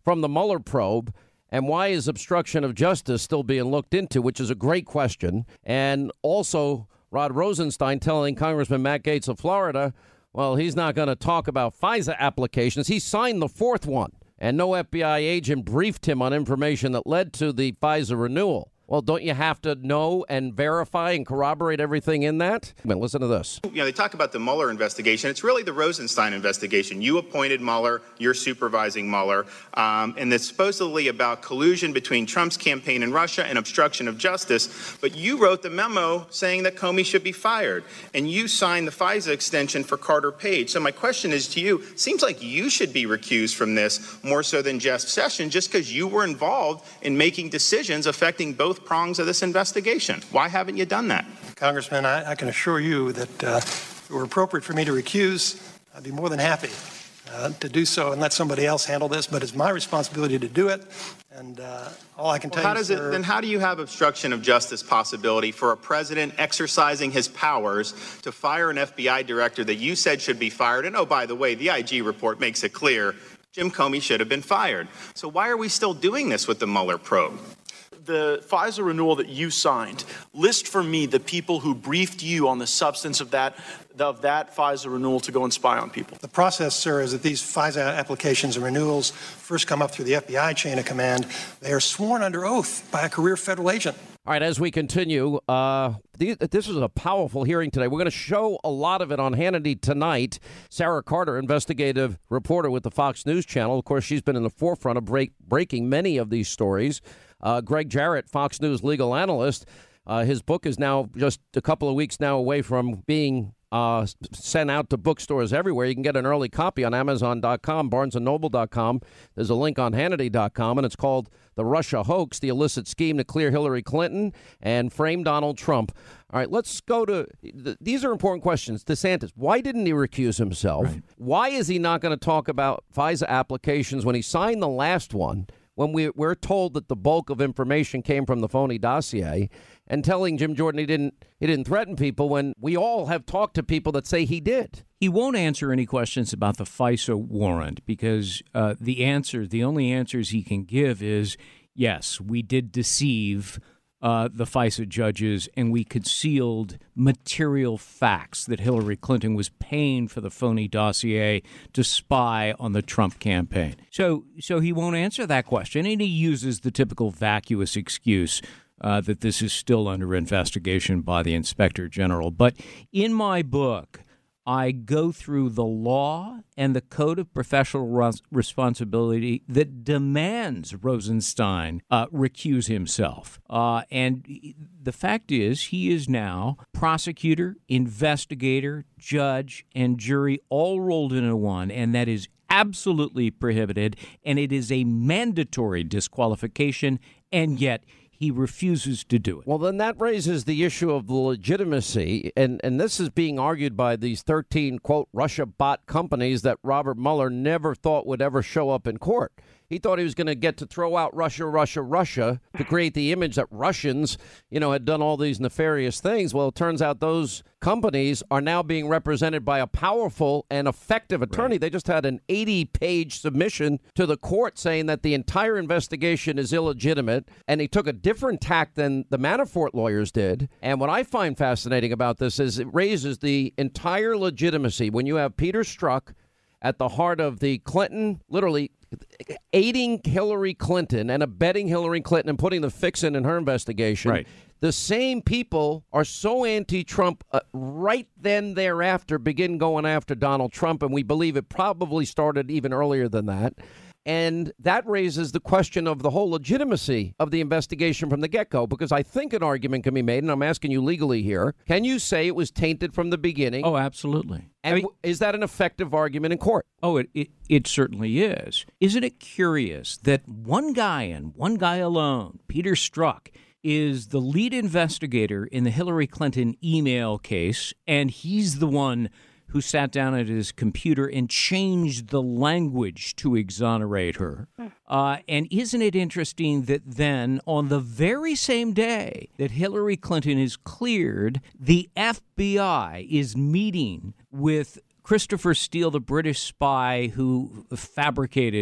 from the Mueller probe? And why is obstruction of justice still being looked into, which is a great question. And also Rod Rosenstein telling Congressman Matt Gaetz of Florida, well, he's not going to talk about FISA applications. He signed the fourth one, and no F B I agent briefed him on information that led to the FISA renewal. Well, don't you have to know and verify and corroborate everything in that? I mean, listen to this. You know, they talk about the Mueller investigation. It's really the Rosenstein investigation. You appointed Mueller. You're supervising Mueller. Um, and it's supposedly about collusion between Trump's campaign and Russia and obstruction of justice. But you wrote the memo saying that Comey should be fired. And you signed the FISA extension for Carter Page. So my question is to you, seems like you should be recused from this more so than Jeff Sessions, just because you were involved in making decisions affecting both prongs of this investigation. Why haven't you done that? Congressman, I, I can assure you that uh, if it were appropriate for me to recuse, I'd be more than happy uh, to do so and let somebody else handle this, but it's my responsibility to do it. And uh, all I can well, tell how you does sir, it, then how do you have obstruction of justice possibility for a president exercising his powers to fire an F B I director that you said should be fired? And oh, by the way, the I G report makes it clear Jim Comey should have been fired. So why are we still doing this with the Mueller probe? The FISA renewal that you signed, list for me the people who briefed you on the substance of that of that FISA renewal to go and spy on people. The process, sir, is that these FISA applications and renewals first come up through the F B I chain of command. They are sworn under oath by a career federal agent. All right, as we continue, uh, th- this is a powerful hearing today. We're going to show a lot of it on Hannity tonight. Sarah Carter, investigative reporter with the Fox News Channel. Of course, she's been in the forefront of break- breaking many of these stories. Uh, Greg Jarrett, Fox News legal analyst. Uh, his book is now just a couple of weeks now away from being uh, sent out to bookstores everywhere. You can get an early copy on Amazon dot com, Barnes and Noble dot com. There's a link on Hannity dot com, and it's called The Russia Hoax, the illicit scheme to clear Hillary Clinton and frame Donald Trump. All right, let's go to – these are important questions. DeSantis, why didn't he recuse himself? Right. Why is he not going to talk about FISA applications when he signed the last one? When we, we're told that the bulk of information came from the phony dossier, and telling Jim Jordan he didn't he didn't threaten people when we all have talked to people that say he did. He won't answer any questions about the FISA warrant because uh, the answer, the only answers he can give is, yes, we did deceive Uh, the FISA judges, and we concealed material facts that Hillary Clinton was paying for the phony dossier to spy on the Trump campaign. So, so he won't answer that question, and he uses the typical vacuous excuse uh, that this is still under investigation by the Inspector General. But in my book, I go through the law and the code of professional res- responsibility that demands Rosenstein uh, recuse himself. Uh, and the fact is, he is now prosecutor, investigator, judge, and jury all rolled into one, and that is absolutely prohibited, and it is a mandatory disqualification, and yet he refuses to do it. Well, then that raises the issue of the legitimacy, and, and this is being argued by these thirteen, quote, Russia bot companies that Robert Mueller never thought would ever show up in court. He thought he was going to get to throw out Russia, Russia, Russia to create the image that Russians, you know, had done all these nefarious things. Well, it turns out those companies are now being represented by a powerful and effective attorney. Right. They just had an eighty-page submission to the court saying that the entire investigation is illegitimate, and he took a different tack than the Manafort lawyers did. And what I find fascinating about this is it raises the entire legitimacy when you have Peter Strzok at the heart of the Clinton, literally aiding Hillary Clinton and abetting Hillary Clinton and putting the fix in in her investigation. Right. The same people are so anti-Trump uh, right then thereafter begin going after Donald Trump, and we believe it probably started even earlier than that. And that raises the question of the whole legitimacy of the investigation from the get-go, because I think an argument can be made, and I'm asking you legally here, can you say it was tainted from the beginning? Oh, absolutely. And I mean, is that an effective argument in court? Oh, it, it, it certainly is. Isn't it curious that one guy and one guy alone, Peter Strzok, is the lead investigator in the Hillary Clinton email case, and he's the one who sat down at his computer and changed the language to exonerate her. Uh, and isn't it interesting that then, on the very same day that Hillary Clinton is cleared, the F B I is meeting with Christopher Steele, the British spy who fabricated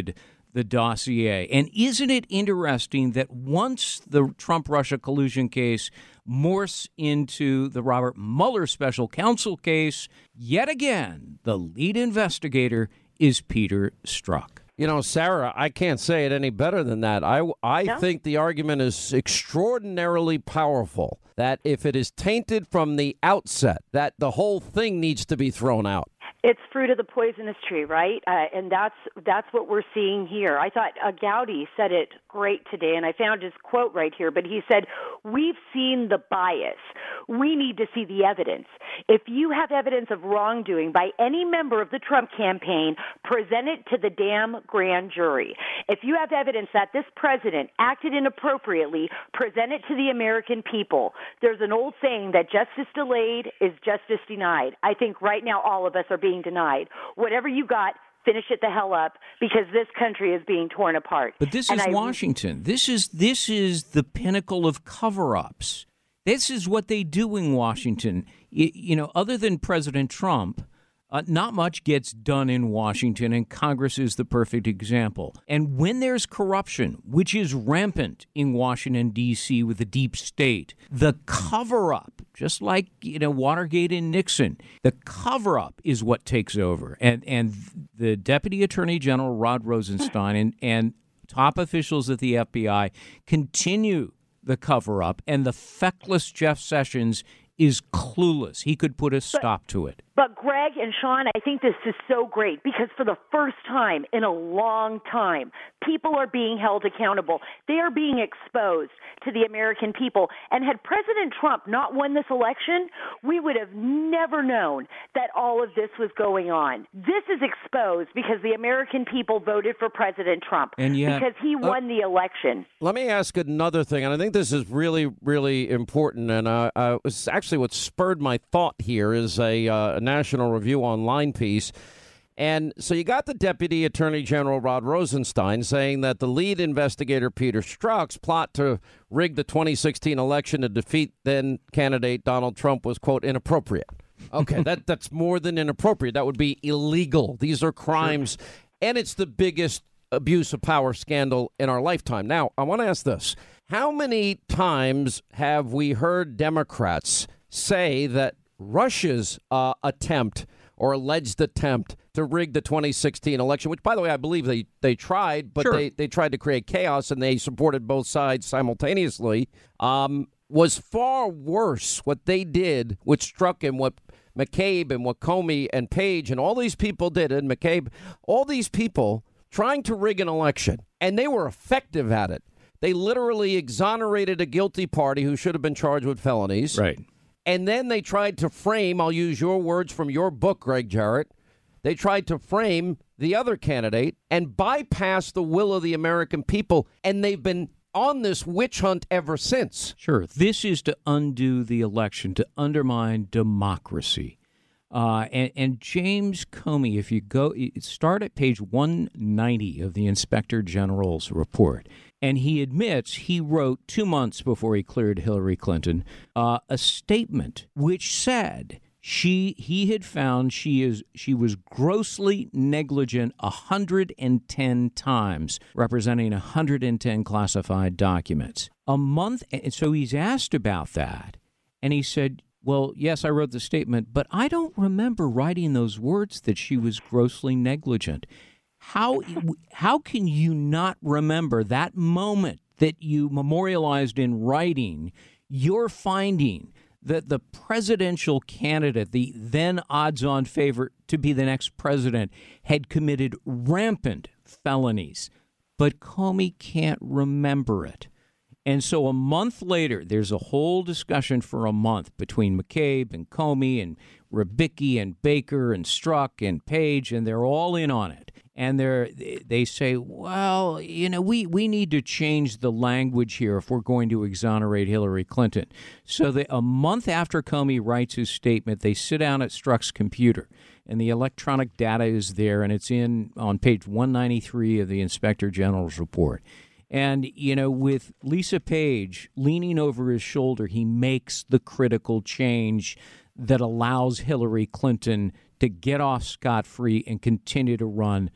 the dossier. And isn't it interesting that once the Trump-Russia collusion case morphs into the Robert Mueller special counsel case, yet again, the lead investigator is Peter Strzok. You know, Sarah, I can't say it any better than that. I, I No? think the argument is extraordinarily powerful, that if it is tainted from the outset, that the whole thing needs to be thrown out. It's fruit of the poisonous tree, right? Uh, and that's that's what we're seeing here. I thought uh, Gowdy said it great today, and I found his quote right here. But he said, "We've seen the bias. We need to see the evidence. If you have evidence of wrongdoing by any member of the Trump campaign, present it to the damn grand jury. If you have evidence that this president acted inappropriately, present it to the American people." There's an old saying that justice delayed is justice denied. I think right now all of us are being denied. Whatever you got, finish it the hell up, because this country is being torn apart. But this And is I- Washington. This is this is the pinnacle of cover-ups. This is what they do in Washington. Y- You know, other than President Trump, uh, not much gets done in Washington, and Congress is the perfect example. And when there's corruption, which is rampant in Washington, D C with the deep state, the cover-up, just like, you know, Watergate and Nixon, the cover-up is what takes over. And and the Deputy Attorney General, Rod Rosenstein, and, and top officials at the F B I continue the cover-up, and the feckless Jeff Sessions is clueless. He could put a stop to it. But Greg and Sean, I think this is so great because for the first time in a long time, people are being held accountable. They are being exposed to the American people. And had President Trump not won this election, we would have never known that all of this was going on. This is exposed because the American people voted for President Trump And yet- because he won the election. Let me ask another thing, and I think this is really, really important. And uh, uh, it's actually what spurred my thought here is a, uh, a National Review Online piece. And so you got the Deputy Attorney General Rod Rosenstein saying that the lead investigator Peter Strzok's plot to rig the twenty sixteen election to defeat then candidate Donald Trump was, quote, inappropriate. Okay, that that's more than inappropriate. That would be illegal. These are crimes, sure. And it's the biggest abuse of power scandal in our lifetime. Now, I want to ask this. How many times have we heard Democrats say that Russia's uh, attempt or alleged attempt to rig the twenty sixteen election, which, by the way, I believe they, they tried, but sure. they, they tried to create chaos and they supported both sides simultaneously, um, was far worse what they did, which struck him, what McCabe and what Comey and Page and all these people did, and McCabe, all these people trying to rig an election, and they were effective at it. They literally exonerated a guilty party who should have been charged with felonies. Right. And then they tried to frame, I'll use your words from your book, Greg Jarrett, they tried to frame the other candidate and bypass the will of the American people. And they've been on this witch hunt ever since. Sure. This is to undo the election, to undermine democracy. Uh, and, and James Comey, if you go start at page one ninety of the Inspector General's report, and he admits he wrote two months before he cleared Hillary Clinton uh, a statement which said she he had found she is she was grossly negligent one hundred ten times, representing one hundred ten classified documents. A month, and so he's asked about that, and he said, well, yes, I wrote the statement, but I don't remember writing those words that she was grossly negligent. How how can you not remember that moment that you memorialized in writing your finding that the presidential candidate, the then odds-on favorite to be the next president, had committed rampant felonies, but Comey can't remember it? And so a month later, there's a whole discussion for a month between McCabe and Comey and Rybicki and Baker and Strzok and Page, and they're all in on it. And they're, they say, well, you know, we, we need to change the language here if we're going to exonerate Hillary Clinton. So they, a month after Comey writes his statement, they sit down at Strzok's computer, and the electronic data is there, and it's in on page one ninety-three of the Inspector General's report. And, you know, with Lisa Page leaning over his shoulder, he makes the critical change that allows Hillary Clinton to get off scot-free and continue to run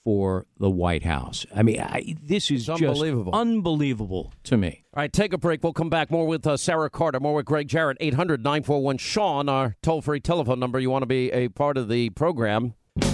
for the White House. I mean, I, this is It's just unbelievable. unbelievable to me. All right, take a break. We'll come back more with uh, Sarah Carter, more with Greg Jarrett. eight hundred nine four one Sean, our toll-free telephone number. You want to be a part of the program.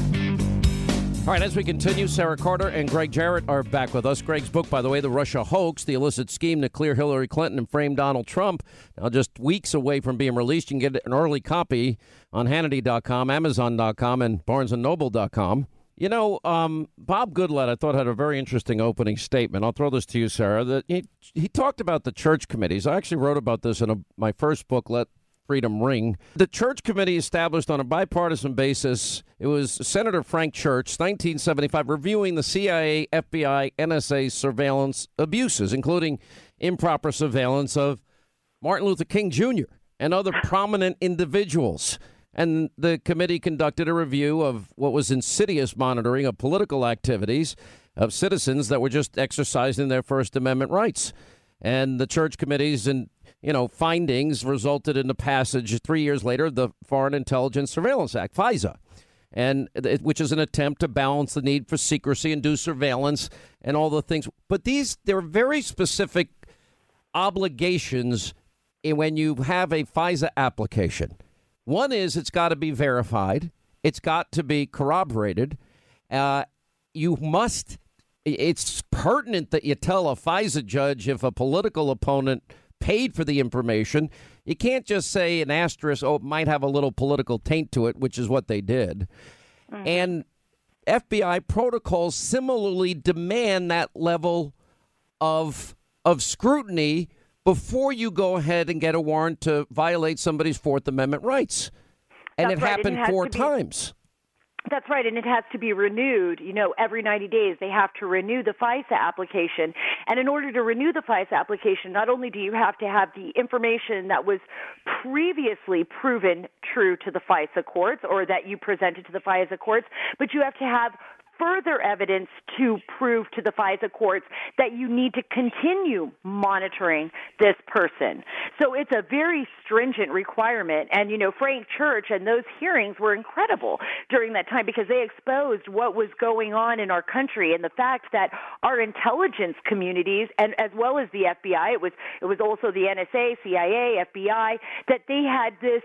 All right, as we continue, Sarah Carter and Greg Jarrett are back with us. Greg's book, by the way, The Russia Hoax, the illicit scheme to clear Hillary Clinton and frame Donald Trump, now just weeks away from being released. You can get an early copy on Hannity dot com, Amazon dot com, and Barnes and Noble dot com. You know, um, Bob Goodlatte, I thought, had a very interesting opening statement. I'll throw this to you, Sarah. That he, he talked about the church committees. I actually wrote about this in a, my first book, Let Freedom Ring. The church committee established on a bipartisan basis. It was Senator Frank Church, nineteen seventy-five, reviewing the C I A, F B I, N S A surveillance abuses, including improper surveillance of Martin Luther King Junior and other prominent individuals. And the committee conducted a review of what was insidious monitoring of political activities of citizens that were just exercising their First Amendment rights. And the church committees and you know, findings resulted in the passage three years later of the Foreign Intelligence Surveillance Act, FISA, and which is an attempt to balance the need for secrecy and do surveillance and all the things. But these, there are very specific obligations when you have a FISA application. One is it's got to be verified. It's got to be corroborated. Uh, you must, it's pertinent that you tell a FISA judge if a political opponent paid for the information. You can't just say an asterisk, oh, it might have a little political taint to it, which is what they did. Mm-hmm. And F B I protocols similarly demand that level of of scrutiny before you go ahead and get a warrant to violate somebody's Fourth Amendment rights. And That's it right. happened and it four to be- times. That's right, and it has to be renewed. You know, every ninety days they have to renew the FISA application. And in order to renew the FISA application, not only do you have to have the information that was previously proven true to the FISA courts or that you presented to the FISA courts, but you have to have further evidence to prove to the FISA courts that you need to continue monitoring this person. So it's a very stringent requirement. And, you know, Frank Church and those hearings were incredible during that time because they exposed what was going on in our country and the fact that our intelligence communities, and as well as the F B I, it was it was also the N S A, C I A, F B I, that they had this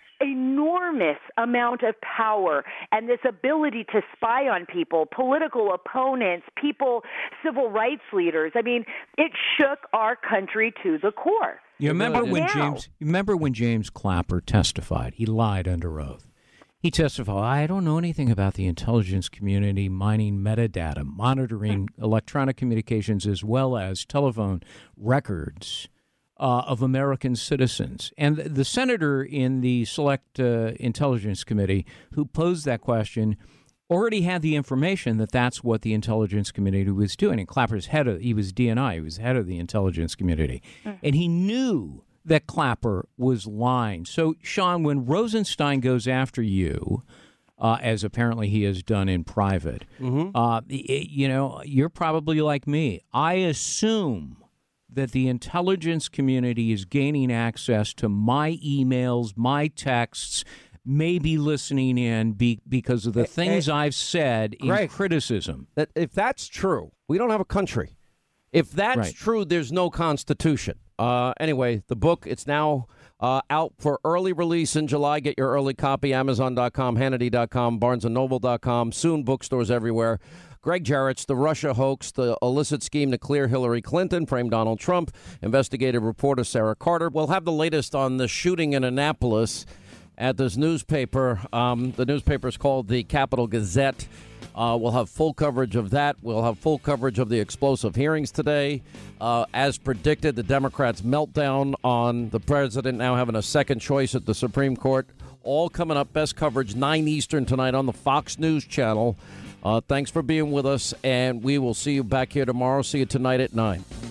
enormous amount of power and this ability to spy on people, political opponents, people, civil rights leaders. I mean, it shook our country to the core. You remember when Now- James? You remember when James Clapper testified? He lied under oath. He testified, I don't know anything about the intelligence community mining metadata, monitoring electronic communications as well as telephone records uh, of American citizens. And the senator in the Select uh, Intelligence Committee who posed that question already had the information that that's what the intelligence community was doing. And Clapper's head of, he was D N I, he was head of the intelligence community. Mm. And he knew that Clapper was lying. So, Sean, when Rosenstein goes after you, uh, as apparently he has done in private, mm-hmm. uh, it, you know, you're probably like me. I assume that the intelligence community is gaining access to my emails, my texts, maybe listening in be, because of the things hey, I've said in Greg, criticism. That if that's true, we don't have a country. If that's right. true, there's no Constitution. Uh, anyway, the book, it's now uh, out for early release in July. Get your early copy, Amazon dot com, Hannity dot com, Barnes and Noble dot com, soon bookstores everywhere. Greg Jarrett's The Russia Hoax, the illicit scheme to clear Hillary Clinton, frame Donald Trump, investigative reporter Sarah Carter. We'll have the latest on the shooting in Annapolis at this newspaper. Um, the newspaper is called the Capital Gazette. Uh, we'll have full coverage of that. We'll have full coverage of the explosive hearings today. Uh, as predicted, the Democrats' meltdown on the president now having a second choice at the Supreme Court. All coming up. Best coverage, nine Eastern tonight on the Fox News Channel. Uh, thanks for being with us, and we will see you back here tomorrow. See you tonight at nine.